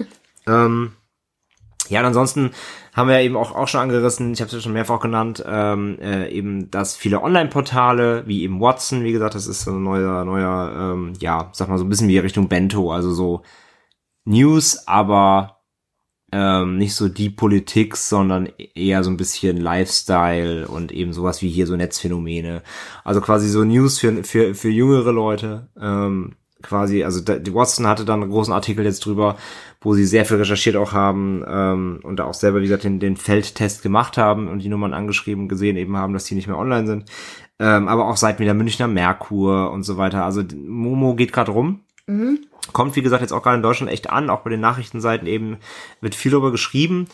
ähm, ja, und ansonsten haben wir eben auch, auch schon angerissen, ich habe es ja schon mehrfach genannt, ähm, äh, eben, dass viele Online-Portale, wie eben Watson, wie gesagt, das ist so ein neuer, neuer, ähm, ja, sag mal so ein bisschen wie Richtung Bento, also so News, aber ähm, nicht so die Politik, sondern eher so ein bisschen Lifestyle und eben sowas wie hier so Netzphänomene. Also quasi so News für für für jüngere Leute. Ähm, quasi, also die Watson hatte dann einen großen Artikel jetzt drüber, wo sie sehr viel recherchiert auch haben ähm, und da auch selber, wie gesagt, den, den Feldtest gemacht haben und die Nummern angeschrieben gesehen eben haben, dass die nicht mehr online sind. Ähm, aber auch Seiten wie der Münchner Merkur und so weiter. Also Momo geht gerade rum. Mhm. Kommt, wie gesagt, jetzt auch gerade in Deutschland echt an. Auch bei den Nachrichtenseiten eben wird viel darüber geschrieben.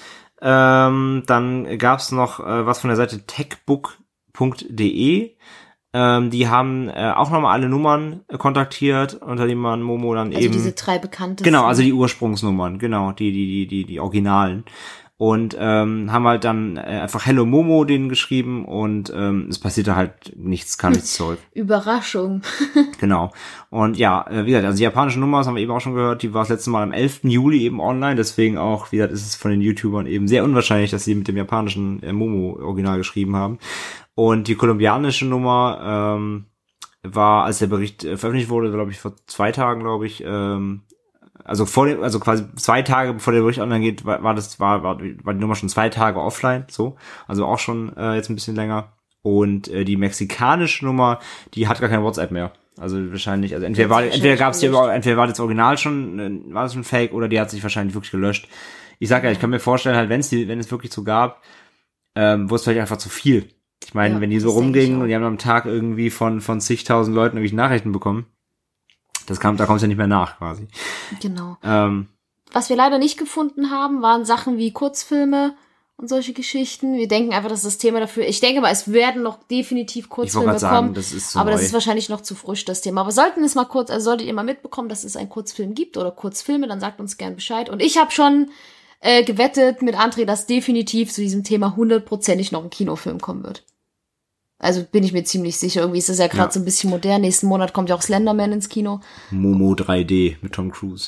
Ähm, dann gab's noch äh, was von der Seite techbook punkt de. Ähm, die haben äh, auch nochmal alle Nummern äh, kontaktiert, unter denen man Momo dann
also
eben...
Also diese drei bekanntesten.
Genau, also die Ursprungsnummern, genau, die die die die die Originalen. Und ähm, haben halt dann äh, einfach Hello Momo denen geschrieben und ähm, es passierte halt nichts, kam nichts zurück.
Überraschung.
Genau. Und ja, äh, wie gesagt, also die japanische Nummer, das haben wir eben auch schon gehört, die war das letzte Mal am elften Juli eben online, deswegen auch, wie gesagt, ist es von den YouTubern eben sehr unwahrscheinlich, dass sie mit dem japanischen äh, Momo-Original geschrieben haben. Und die kolumbianische Nummer ähm, war, als der Bericht äh, veröffentlicht wurde, glaube ich, vor zwei Tagen, glaube ich, ähm, also vor dem, also quasi zwei Tage bevor der Bericht online geht, war, war das, war, war, war die Nummer schon zwei Tage offline, so, also auch schon äh, jetzt ein bisschen länger. Und äh, die mexikanische Nummer, die hat gar kein WhatsApp mehr. Also wahrscheinlich, also entweder war, entweder gab es die, entweder war das Original schon, äh, war das schon Fake oder die hat sich wahrscheinlich wirklich gelöscht. Ich sag ja, ich kann mir vorstellen, halt, wenn es die, wenn es wirklich so gab, ähm, wurde es vielleicht einfach zu viel. Ich meine, ja, wenn die so rumgingen und die haben am Tag irgendwie von von zigtausend Leuten irgendwelche Nachrichten bekommen, das kam, da kommt es ja nicht mehr nach, quasi.
Genau.
Ähm,
Was wir leider nicht gefunden haben, waren Sachen wie Kurzfilme und solche Geschichten. Wir denken einfach, dass das Thema dafür, ich denke mal, es werden noch definitiv Kurzfilme
sagen,
kommen,
das ist so
aber
neu.
Das ist wahrscheinlich noch zu frisch, das Thema. Aber sollten es mal kurz, also solltet ihr mal mitbekommen, dass es einen Kurzfilm gibt oder Kurzfilme, dann sagt uns gern Bescheid. Und ich habe schon äh, gewettet mit André, dass definitiv zu diesem Thema hundertprozentig noch ein Kinofilm kommen wird. Also bin ich mir ziemlich sicher. Irgendwie ist das ja gerade ja. so ein bisschen modern. Nächsten Monat kommt ja auch Slenderman ins Kino.
Momo drei D mit Tom Cruise.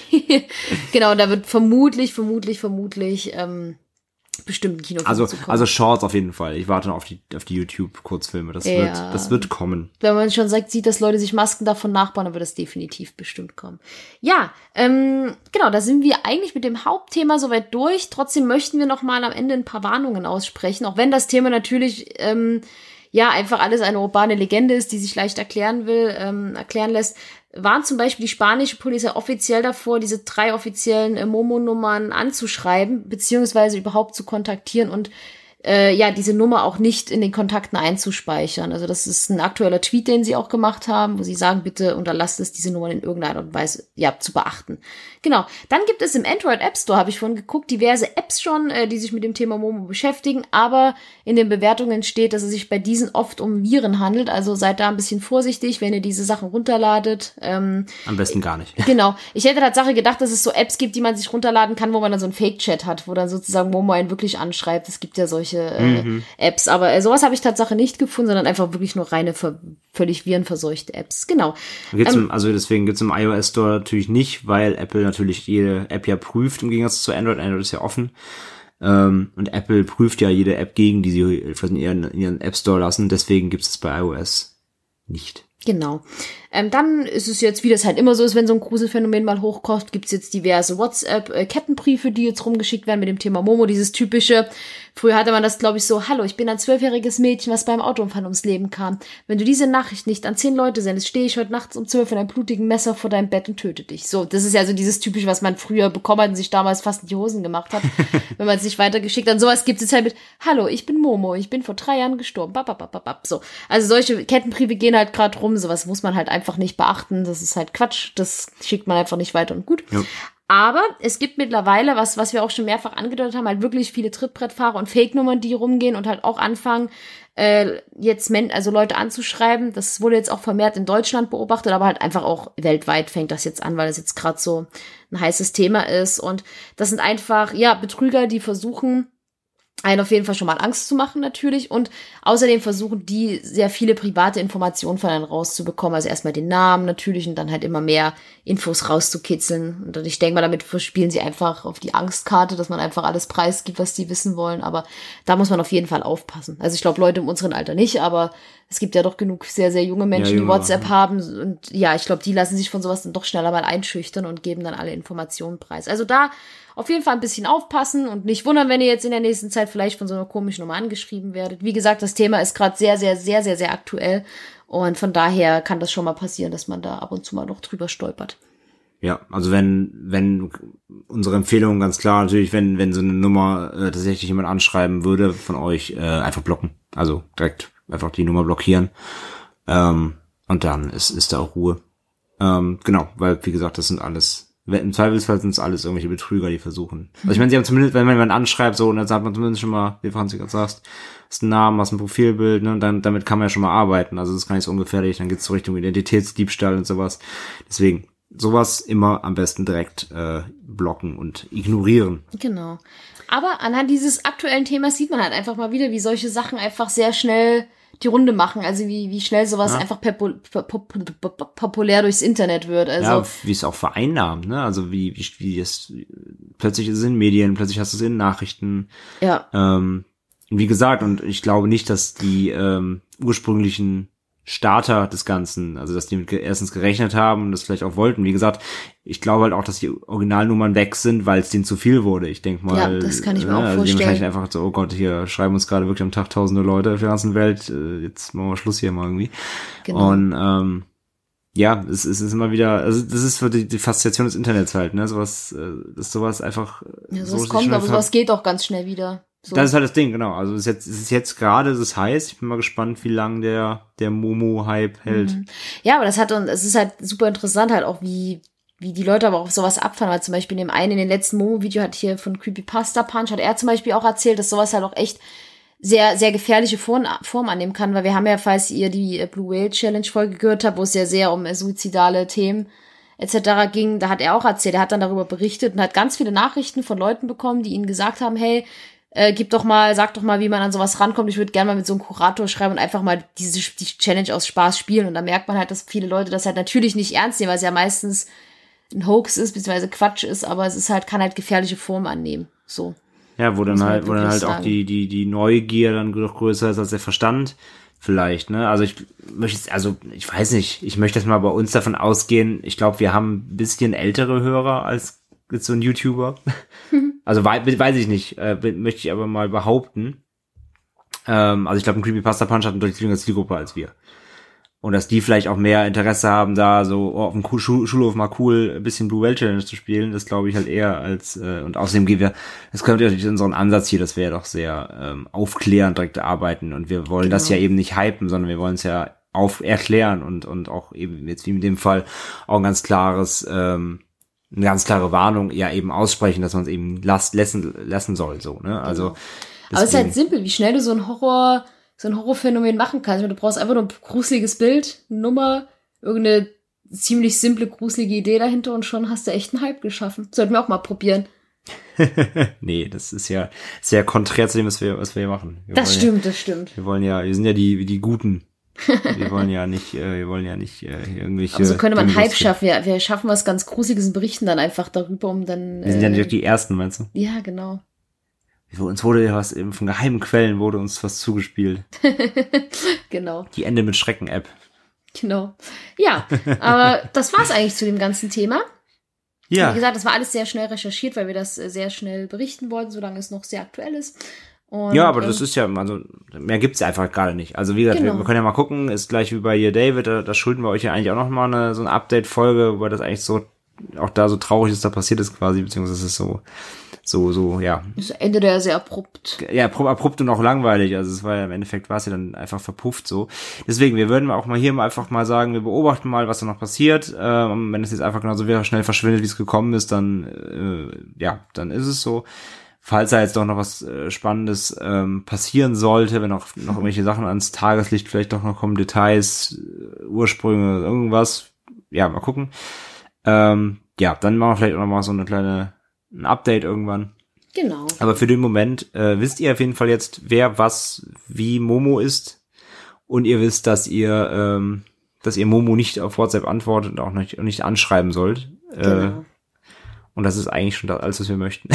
Genau, da wird vermutlich, vermutlich, vermutlich ähm, bestimmt ein Kinofilm
also,
zu kommen.
Also Shorts auf jeden Fall. Ich warte noch auf die auf die YouTube-Kurzfilme. Das, ja. wird, das wird kommen.
Wenn man schon sagt, sieht, dass Leute sich Masken davon nachbauen, dann wird das definitiv bestimmt kommen. Ja, ähm, genau, da sind wir eigentlich mit dem Hauptthema soweit durch. Trotzdem möchten wir noch mal am Ende ein paar Warnungen aussprechen. Auch wenn das Thema natürlich... Ähm, ja, einfach alles eine urbane Legende ist, die sich leicht erklären will, ähm, erklären lässt, waren zum Beispiel die spanische Polizei offiziell davor, diese drei offiziellen äh, Momo-Nummern anzuschreiben, beziehungsweise überhaupt zu kontaktieren und äh, ja, diese Nummer auch nicht in den Kontakten einzuspeichern. Also das ist ein aktueller Tweet, den sie auch gemacht haben, wo sie sagen, bitte unterlasst es, diese Nummern in irgendeiner Art und Weise ja, zu beachten. Genau. Dann gibt es im Android App Store, habe ich vorhin geguckt, diverse Apps schon, äh, die sich mit dem Thema Momo beschäftigen, aber in den Bewertungen steht, dass es sich bei diesen oft um Viren handelt, also seid da ein bisschen vorsichtig, wenn ihr diese Sachen runterladet. Ähm,
Am besten gar nicht.
Genau. Ich hätte Tatsache gedacht, dass es so Apps gibt, die man sich runterladen kann, wo man dann so einen Fake-Chat hat, wo dann sozusagen Momo einen wirklich anschreibt. Es gibt ja solche äh, mhm. Apps, aber äh, sowas habe ich Tatsache nicht gefunden, sondern einfach wirklich nur reine, ver- völlig virenverseuchte Apps. Genau.
Gibt's
Ähm,
im, also deswegen gibt's im iOS Store natürlich nicht, weil Apple natürlich jede App ja prüft, im Gegensatz zu Android. Android ist ja offen. Ähm, und Apple prüft ja jede App gegen, die sie in ihren, in ihren App Store lassen. Deswegen gibt's es bei iOS nicht.
Genau. Ähm, dann ist es jetzt, wie das halt immer so ist, wenn so ein Gruselphänomen mal hochkocht, gibt's jetzt diverse WhatsApp-Kettenbriefe, die jetzt rumgeschickt werden mit dem Thema Momo, dieses typische, früher hatte man das, glaube ich, so, hallo, ich bin ein zwölfjähriges Mädchen, was beim Autounfall ums Leben kam. Wenn du diese Nachricht nicht an zehn Leute sendest, stehe ich heute nachts um zwölf mit einem blutigen Messer vor deinem Bett und töte dich. So, das ist ja so dieses typische, was man früher bekommen hat und sich damals fast in die Hosen gemacht hat, wenn man es nicht weitergeschickt hat. Und sowas gibt's jetzt halt mit, hallo, ich bin Momo, ich bin vor drei Jahren gestorben. Bababababab. So. Also solche Kettenbriefe gehen halt gerade rum, sowas muss man halt einfach nicht beachten. Das ist halt Quatsch. Das schickt man einfach nicht weiter und gut. Ja. Aber es gibt mittlerweile, was was wir auch schon mehrfach angedeutet haben, halt wirklich viele Trittbrettfahrer und Fake-Nummern, die rumgehen und halt auch anfangen, äh, jetzt Men- also Leute anzuschreiben. Das wurde jetzt auch vermehrt in Deutschland beobachtet, aber halt einfach auch weltweit fängt das jetzt an, weil das jetzt gerade so ein heißes Thema ist. Und das sind einfach, ja, Betrüger, die versuchen, einen auf jeden Fall schon mal Angst zu machen natürlich und außerdem versuchen die sehr viele private Informationen von einem rauszubekommen, also erstmal den Namen natürlich und dann halt immer mehr Infos rauszukitzeln und ich denke mal, damit verspielen sie einfach auf die Angstkarte, dass man einfach alles preisgibt, was die wissen wollen, aber da muss man auf jeden Fall aufpassen. Also ich glaube, Leute im unseren Alter nicht, aber es gibt ja doch genug sehr, sehr junge Menschen, ja, die WhatsApp ja. haben und ja, ich glaube, die lassen sich von sowas dann doch schneller mal einschüchtern und geben dann alle Informationen preis. Also da auf jeden Fall ein bisschen aufpassen und nicht wundern, wenn ihr jetzt in der nächsten Zeit vielleicht von so einer komischen Nummer angeschrieben werdet. Wie gesagt, das Thema ist gerade sehr, sehr, sehr, sehr, sehr aktuell und von daher kann das schon mal passieren, dass man da ab und zu mal noch drüber stolpert.
Ja, also wenn, wenn unsere Empfehlung ganz klar natürlich, wenn, wenn so eine Nummer äh, tatsächlich jemand anschreiben würde von euch, äh, einfach blocken. Also direkt einfach die Nummer blockieren. Ähm, und dann ist, ist da auch Ruhe. Ähm, genau, weil, wie gesagt, das sind alles, im Zweifelsfall sind es alles irgendwelche Betrüger, die versuchen. Also ich meine, sie haben zumindest, wenn man jemanden anschreibt, so, und dann sagt man zumindest schon mal, wie Franzi gerade sagst, hast einen Namen, hast ein Profilbild, ne, und dann, damit kann man ja schon mal arbeiten. Also das ist gar nicht so ungefährlich, dann geht's so Richtung Identitätsdiebstahl und sowas. Deswegen, sowas immer am besten direkt äh, blocken und ignorieren.
Genau. Aber anhand dieses aktuellen Themas sieht man halt einfach mal wieder, wie solche Sachen einfach sehr schnell die Runde machen. Also wie wie schnell sowas ja. einfach popul- pop- populär durchs Internet wird. Also
ja, wie es auch vereinnahmt, ne? Also wie wie wie es plötzlich ist es in Medien, plötzlich hast du es in Nachrichten.
Ja.
Ähm, wie gesagt, und ich glaube nicht, dass die ähm, ursprünglichen Starter des Ganzen, also dass die mit erstens gerechnet haben und das vielleicht auch wollten. Wie gesagt, ich glaube halt auch, dass die Originalnummern weg sind, weil es denen zu viel wurde. Ich denke mal,
ja, das kann ich mir
ne,
auch
also
vorstellen.
Die wahrscheinlich einfach so, oh Gott, hier schreiben uns gerade wirklich am Tag tausende Leute auf der ganzen Welt, jetzt machen wir Schluss hier mal irgendwie.
Genau.
Und ähm, ja, es, es ist immer wieder, also das ist für die, die Faszination des Internets halt, ne, sowas, dass sowas einfach
ja,
so
sowas kommt, aber sowas geht auch ganz schnell wieder. So.
Das ist halt das Ding, genau. Also es ist jetzt, es ist jetzt gerade, es ist heiß. Ich bin mal gespannt, wie lang der der Momo-Hype hält.
Mhm. Ja, aber das hat und es ist halt super interessant halt auch, wie wie die Leute aber auch sowas abfahren. Weil zum Beispiel in dem einen, in den letzten Momo-Video hat hier von Creepypasta Punch, hat er zum Beispiel auch erzählt, dass sowas halt auch echt sehr, sehr gefährliche Form, Form annehmen kann. Weil wir haben ja, falls ihr die Blue Whale Challenge Folge gehört habt, wo es ja sehr um suizidale Themen et cetera ging, da hat er auch erzählt, er hat dann darüber berichtet und hat ganz viele Nachrichten von Leuten bekommen, die ihnen gesagt haben, hey, Äh, gib doch mal, sag doch mal, wie man an sowas rankommt. Ich würde gerne mal mit so einem Kurator schreiben und einfach mal diese die Challenge aus Spaß spielen. Und da merkt man halt, dass viele Leute das halt natürlich nicht ernst nehmen, weil es ja meistens ein Hoax ist, beziehungsweise Quatsch ist, aber es ist halt, kann halt gefährliche Formen annehmen. So.
Ja, wo dann halt, wo dann halt auch die, die, die Neugier dann noch größer ist als der Verstand. Vielleicht, ne? Also ich möchte, also ich weiß nicht, ich möchte jetzt mal bei uns davon ausgehen, ich glaube, wir haben ein bisschen ältere Hörer als jetzt so ein YouTuber. Also we- weiß ich nicht, äh, möchte ich aber mal behaupten. Ähm, also ich glaube, ein Creepypasta Punch hat eine deutlich jüngere Zielgruppe als wir. Und dass die vielleicht auch mehr Interesse haben, da so oh, auf dem Schul- Schulhof mal cool ein bisschen Blue Whale Challenge zu spielen, das glaube ich halt eher als, äh, und außerdem gehen wir, das kommt ja natürlich in unseren Ansatz hier, dass wir ja doch sehr ähm, aufklärend direkt arbeiten und wir wollen genau. das ja eben nicht hypen, sondern wir wollen es ja auf erklären und und auch eben jetzt wie in dem Fall auch ein ganz klares ähm, eine ganz klare Warnung ja eben aussprechen, dass man es eben las- lassen, lassen soll, so, ne, also.
Genau. Aber es ist halt simpel, wie schnell du so ein Horror, so ein Horrorphänomen machen kannst. Du brauchst einfach nur ein gruseliges Bild, eine Nummer, irgendeine ziemlich simple, gruselige Idee dahinter und schon hast du echt einen Hype geschaffen. Sollten wir auch mal probieren.
Nee, das ist ja sehr konträr zu dem, was wir, was wir hier machen. Wir
das stimmt,
ja,
das stimmt.
Wir wollen ja, wir sind ja die, die Guten. Wir wollen ja nicht, äh, wir wollen ja nicht äh, irgendwelche.
Aber so könnte man Hype schaffen. Wir, wir schaffen was ganz Gruseliges und berichten dann einfach darüber, um dann.
Wir sind äh, ja nicht die Ersten, meinst du?
Ja, genau.
Uns wurde ja was eben von geheimen Quellen wurde uns was zugespielt.
Genau.
Die Ende mit Schrecken-App.
Genau. Ja, aber das war's eigentlich zu dem ganzen Thema. Ja. Wie gesagt, das war alles sehr schnell recherchiert, weil wir das sehr schnell berichten wollten, solange es noch sehr aktuell ist. Und,
ja, aber
ähm,
das ist ja, also mehr gibt's ja einfach gerade nicht. Also wie gesagt,
genau.
wir, wir können ja mal gucken, ist gleich wie bei hier David, da, da schulden wir euch ja eigentlich auch noch mal eine, so eine Update-Folge, weil das eigentlich so, auch da so traurig ist, da passiert ist quasi, beziehungsweise es ist so, so, so, ja.
Das Ende der sehr abrupt.
Ja, abrupt und auch langweilig, also es war ja im Endeffekt, war es ja dann einfach verpufft so. Deswegen, wir würden auch mal hier mal einfach mal sagen, wir beobachten mal, was da noch passiert. Ähm, wenn es jetzt einfach genauso wieder schnell verschwindet, wie es gekommen ist, dann, äh, ja, dann ist es so. Falls da jetzt doch noch was äh, Spannendes ähm, passieren sollte, wenn auch noch irgendwelche Sachen ans Tageslicht vielleicht doch noch kommen, Details, äh, Ursprünge, irgendwas, ja, mal gucken. Ähm, ja, dann machen wir vielleicht auch noch mal so eine kleine, ein Update irgendwann.
Genau.
Aber für den Moment äh, wisst ihr auf jeden Fall jetzt, wer was wie Momo ist, und ihr wisst, dass ihr, ähm, dass ihr Momo nicht auf WhatsApp antwortet und auch nicht, und nicht anschreiben sollt. Genau. Äh, Und das ist eigentlich schon das alles, was wir möchten.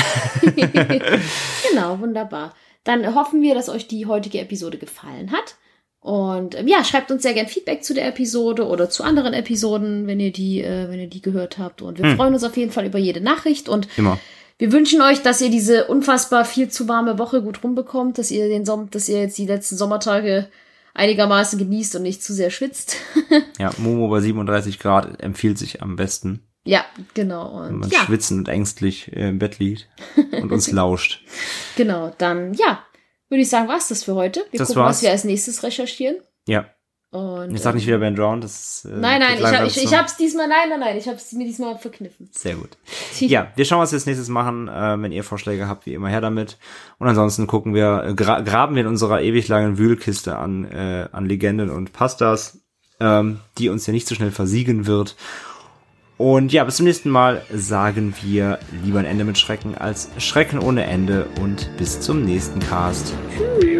Genau, wunderbar. Dann hoffen wir, dass euch die heutige Episode gefallen hat. Und ähm, ja, schreibt uns sehr gern Feedback zu der Episode oder zu anderen Episoden, wenn ihr die, äh, wenn ihr die gehört habt. Und wir hm. freuen uns auf jeden Fall über jede Nachricht. Und
immer.
Wir wünschen euch, dass ihr diese unfassbar viel zu warme Woche gut rumbekommt, dass ihr den Som- dass ihr jetzt die letzten Sommertage einigermaßen genießt und nicht zu sehr schwitzt.
Ja, Momo bei siebenunddreißig Grad empfiehlt sich am besten.
Ja, genau. Und
wenn man
ja.
schwitzend und ängstlich äh, im Bett liegt und uns lauscht.
Genau, dann, ja, würde ich sagen, war's das für heute. Wir
das
gucken,
war's.
was wir als nächstes recherchieren.
Ja.
Und,
Ich sag nicht
ähm,
wieder Ben Drown, das äh,
Nein, nein,
wird
ich, hab, ich,
langsam
ich
so.
hab's diesmal, nein, nein, nein, ich hab's mir diesmal verkniffen.
Sehr gut. Ja, wir schauen, was wir als nächstes machen. Äh, wenn ihr Vorschläge habt, wie immer her damit. Und ansonsten gucken wir, äh, gra- graben wir in unserer ewig langen Wühlkiste an, äh, an Legenden und Pastas, ähm, die uns ja nicht so schnell versiegen wird. Und ja, bis zum nächsten Mal sagen wir lieber ein Ende mit Schrecken als Schrecken ohne Ende und bis zum nächsten Cast.
Tschüss.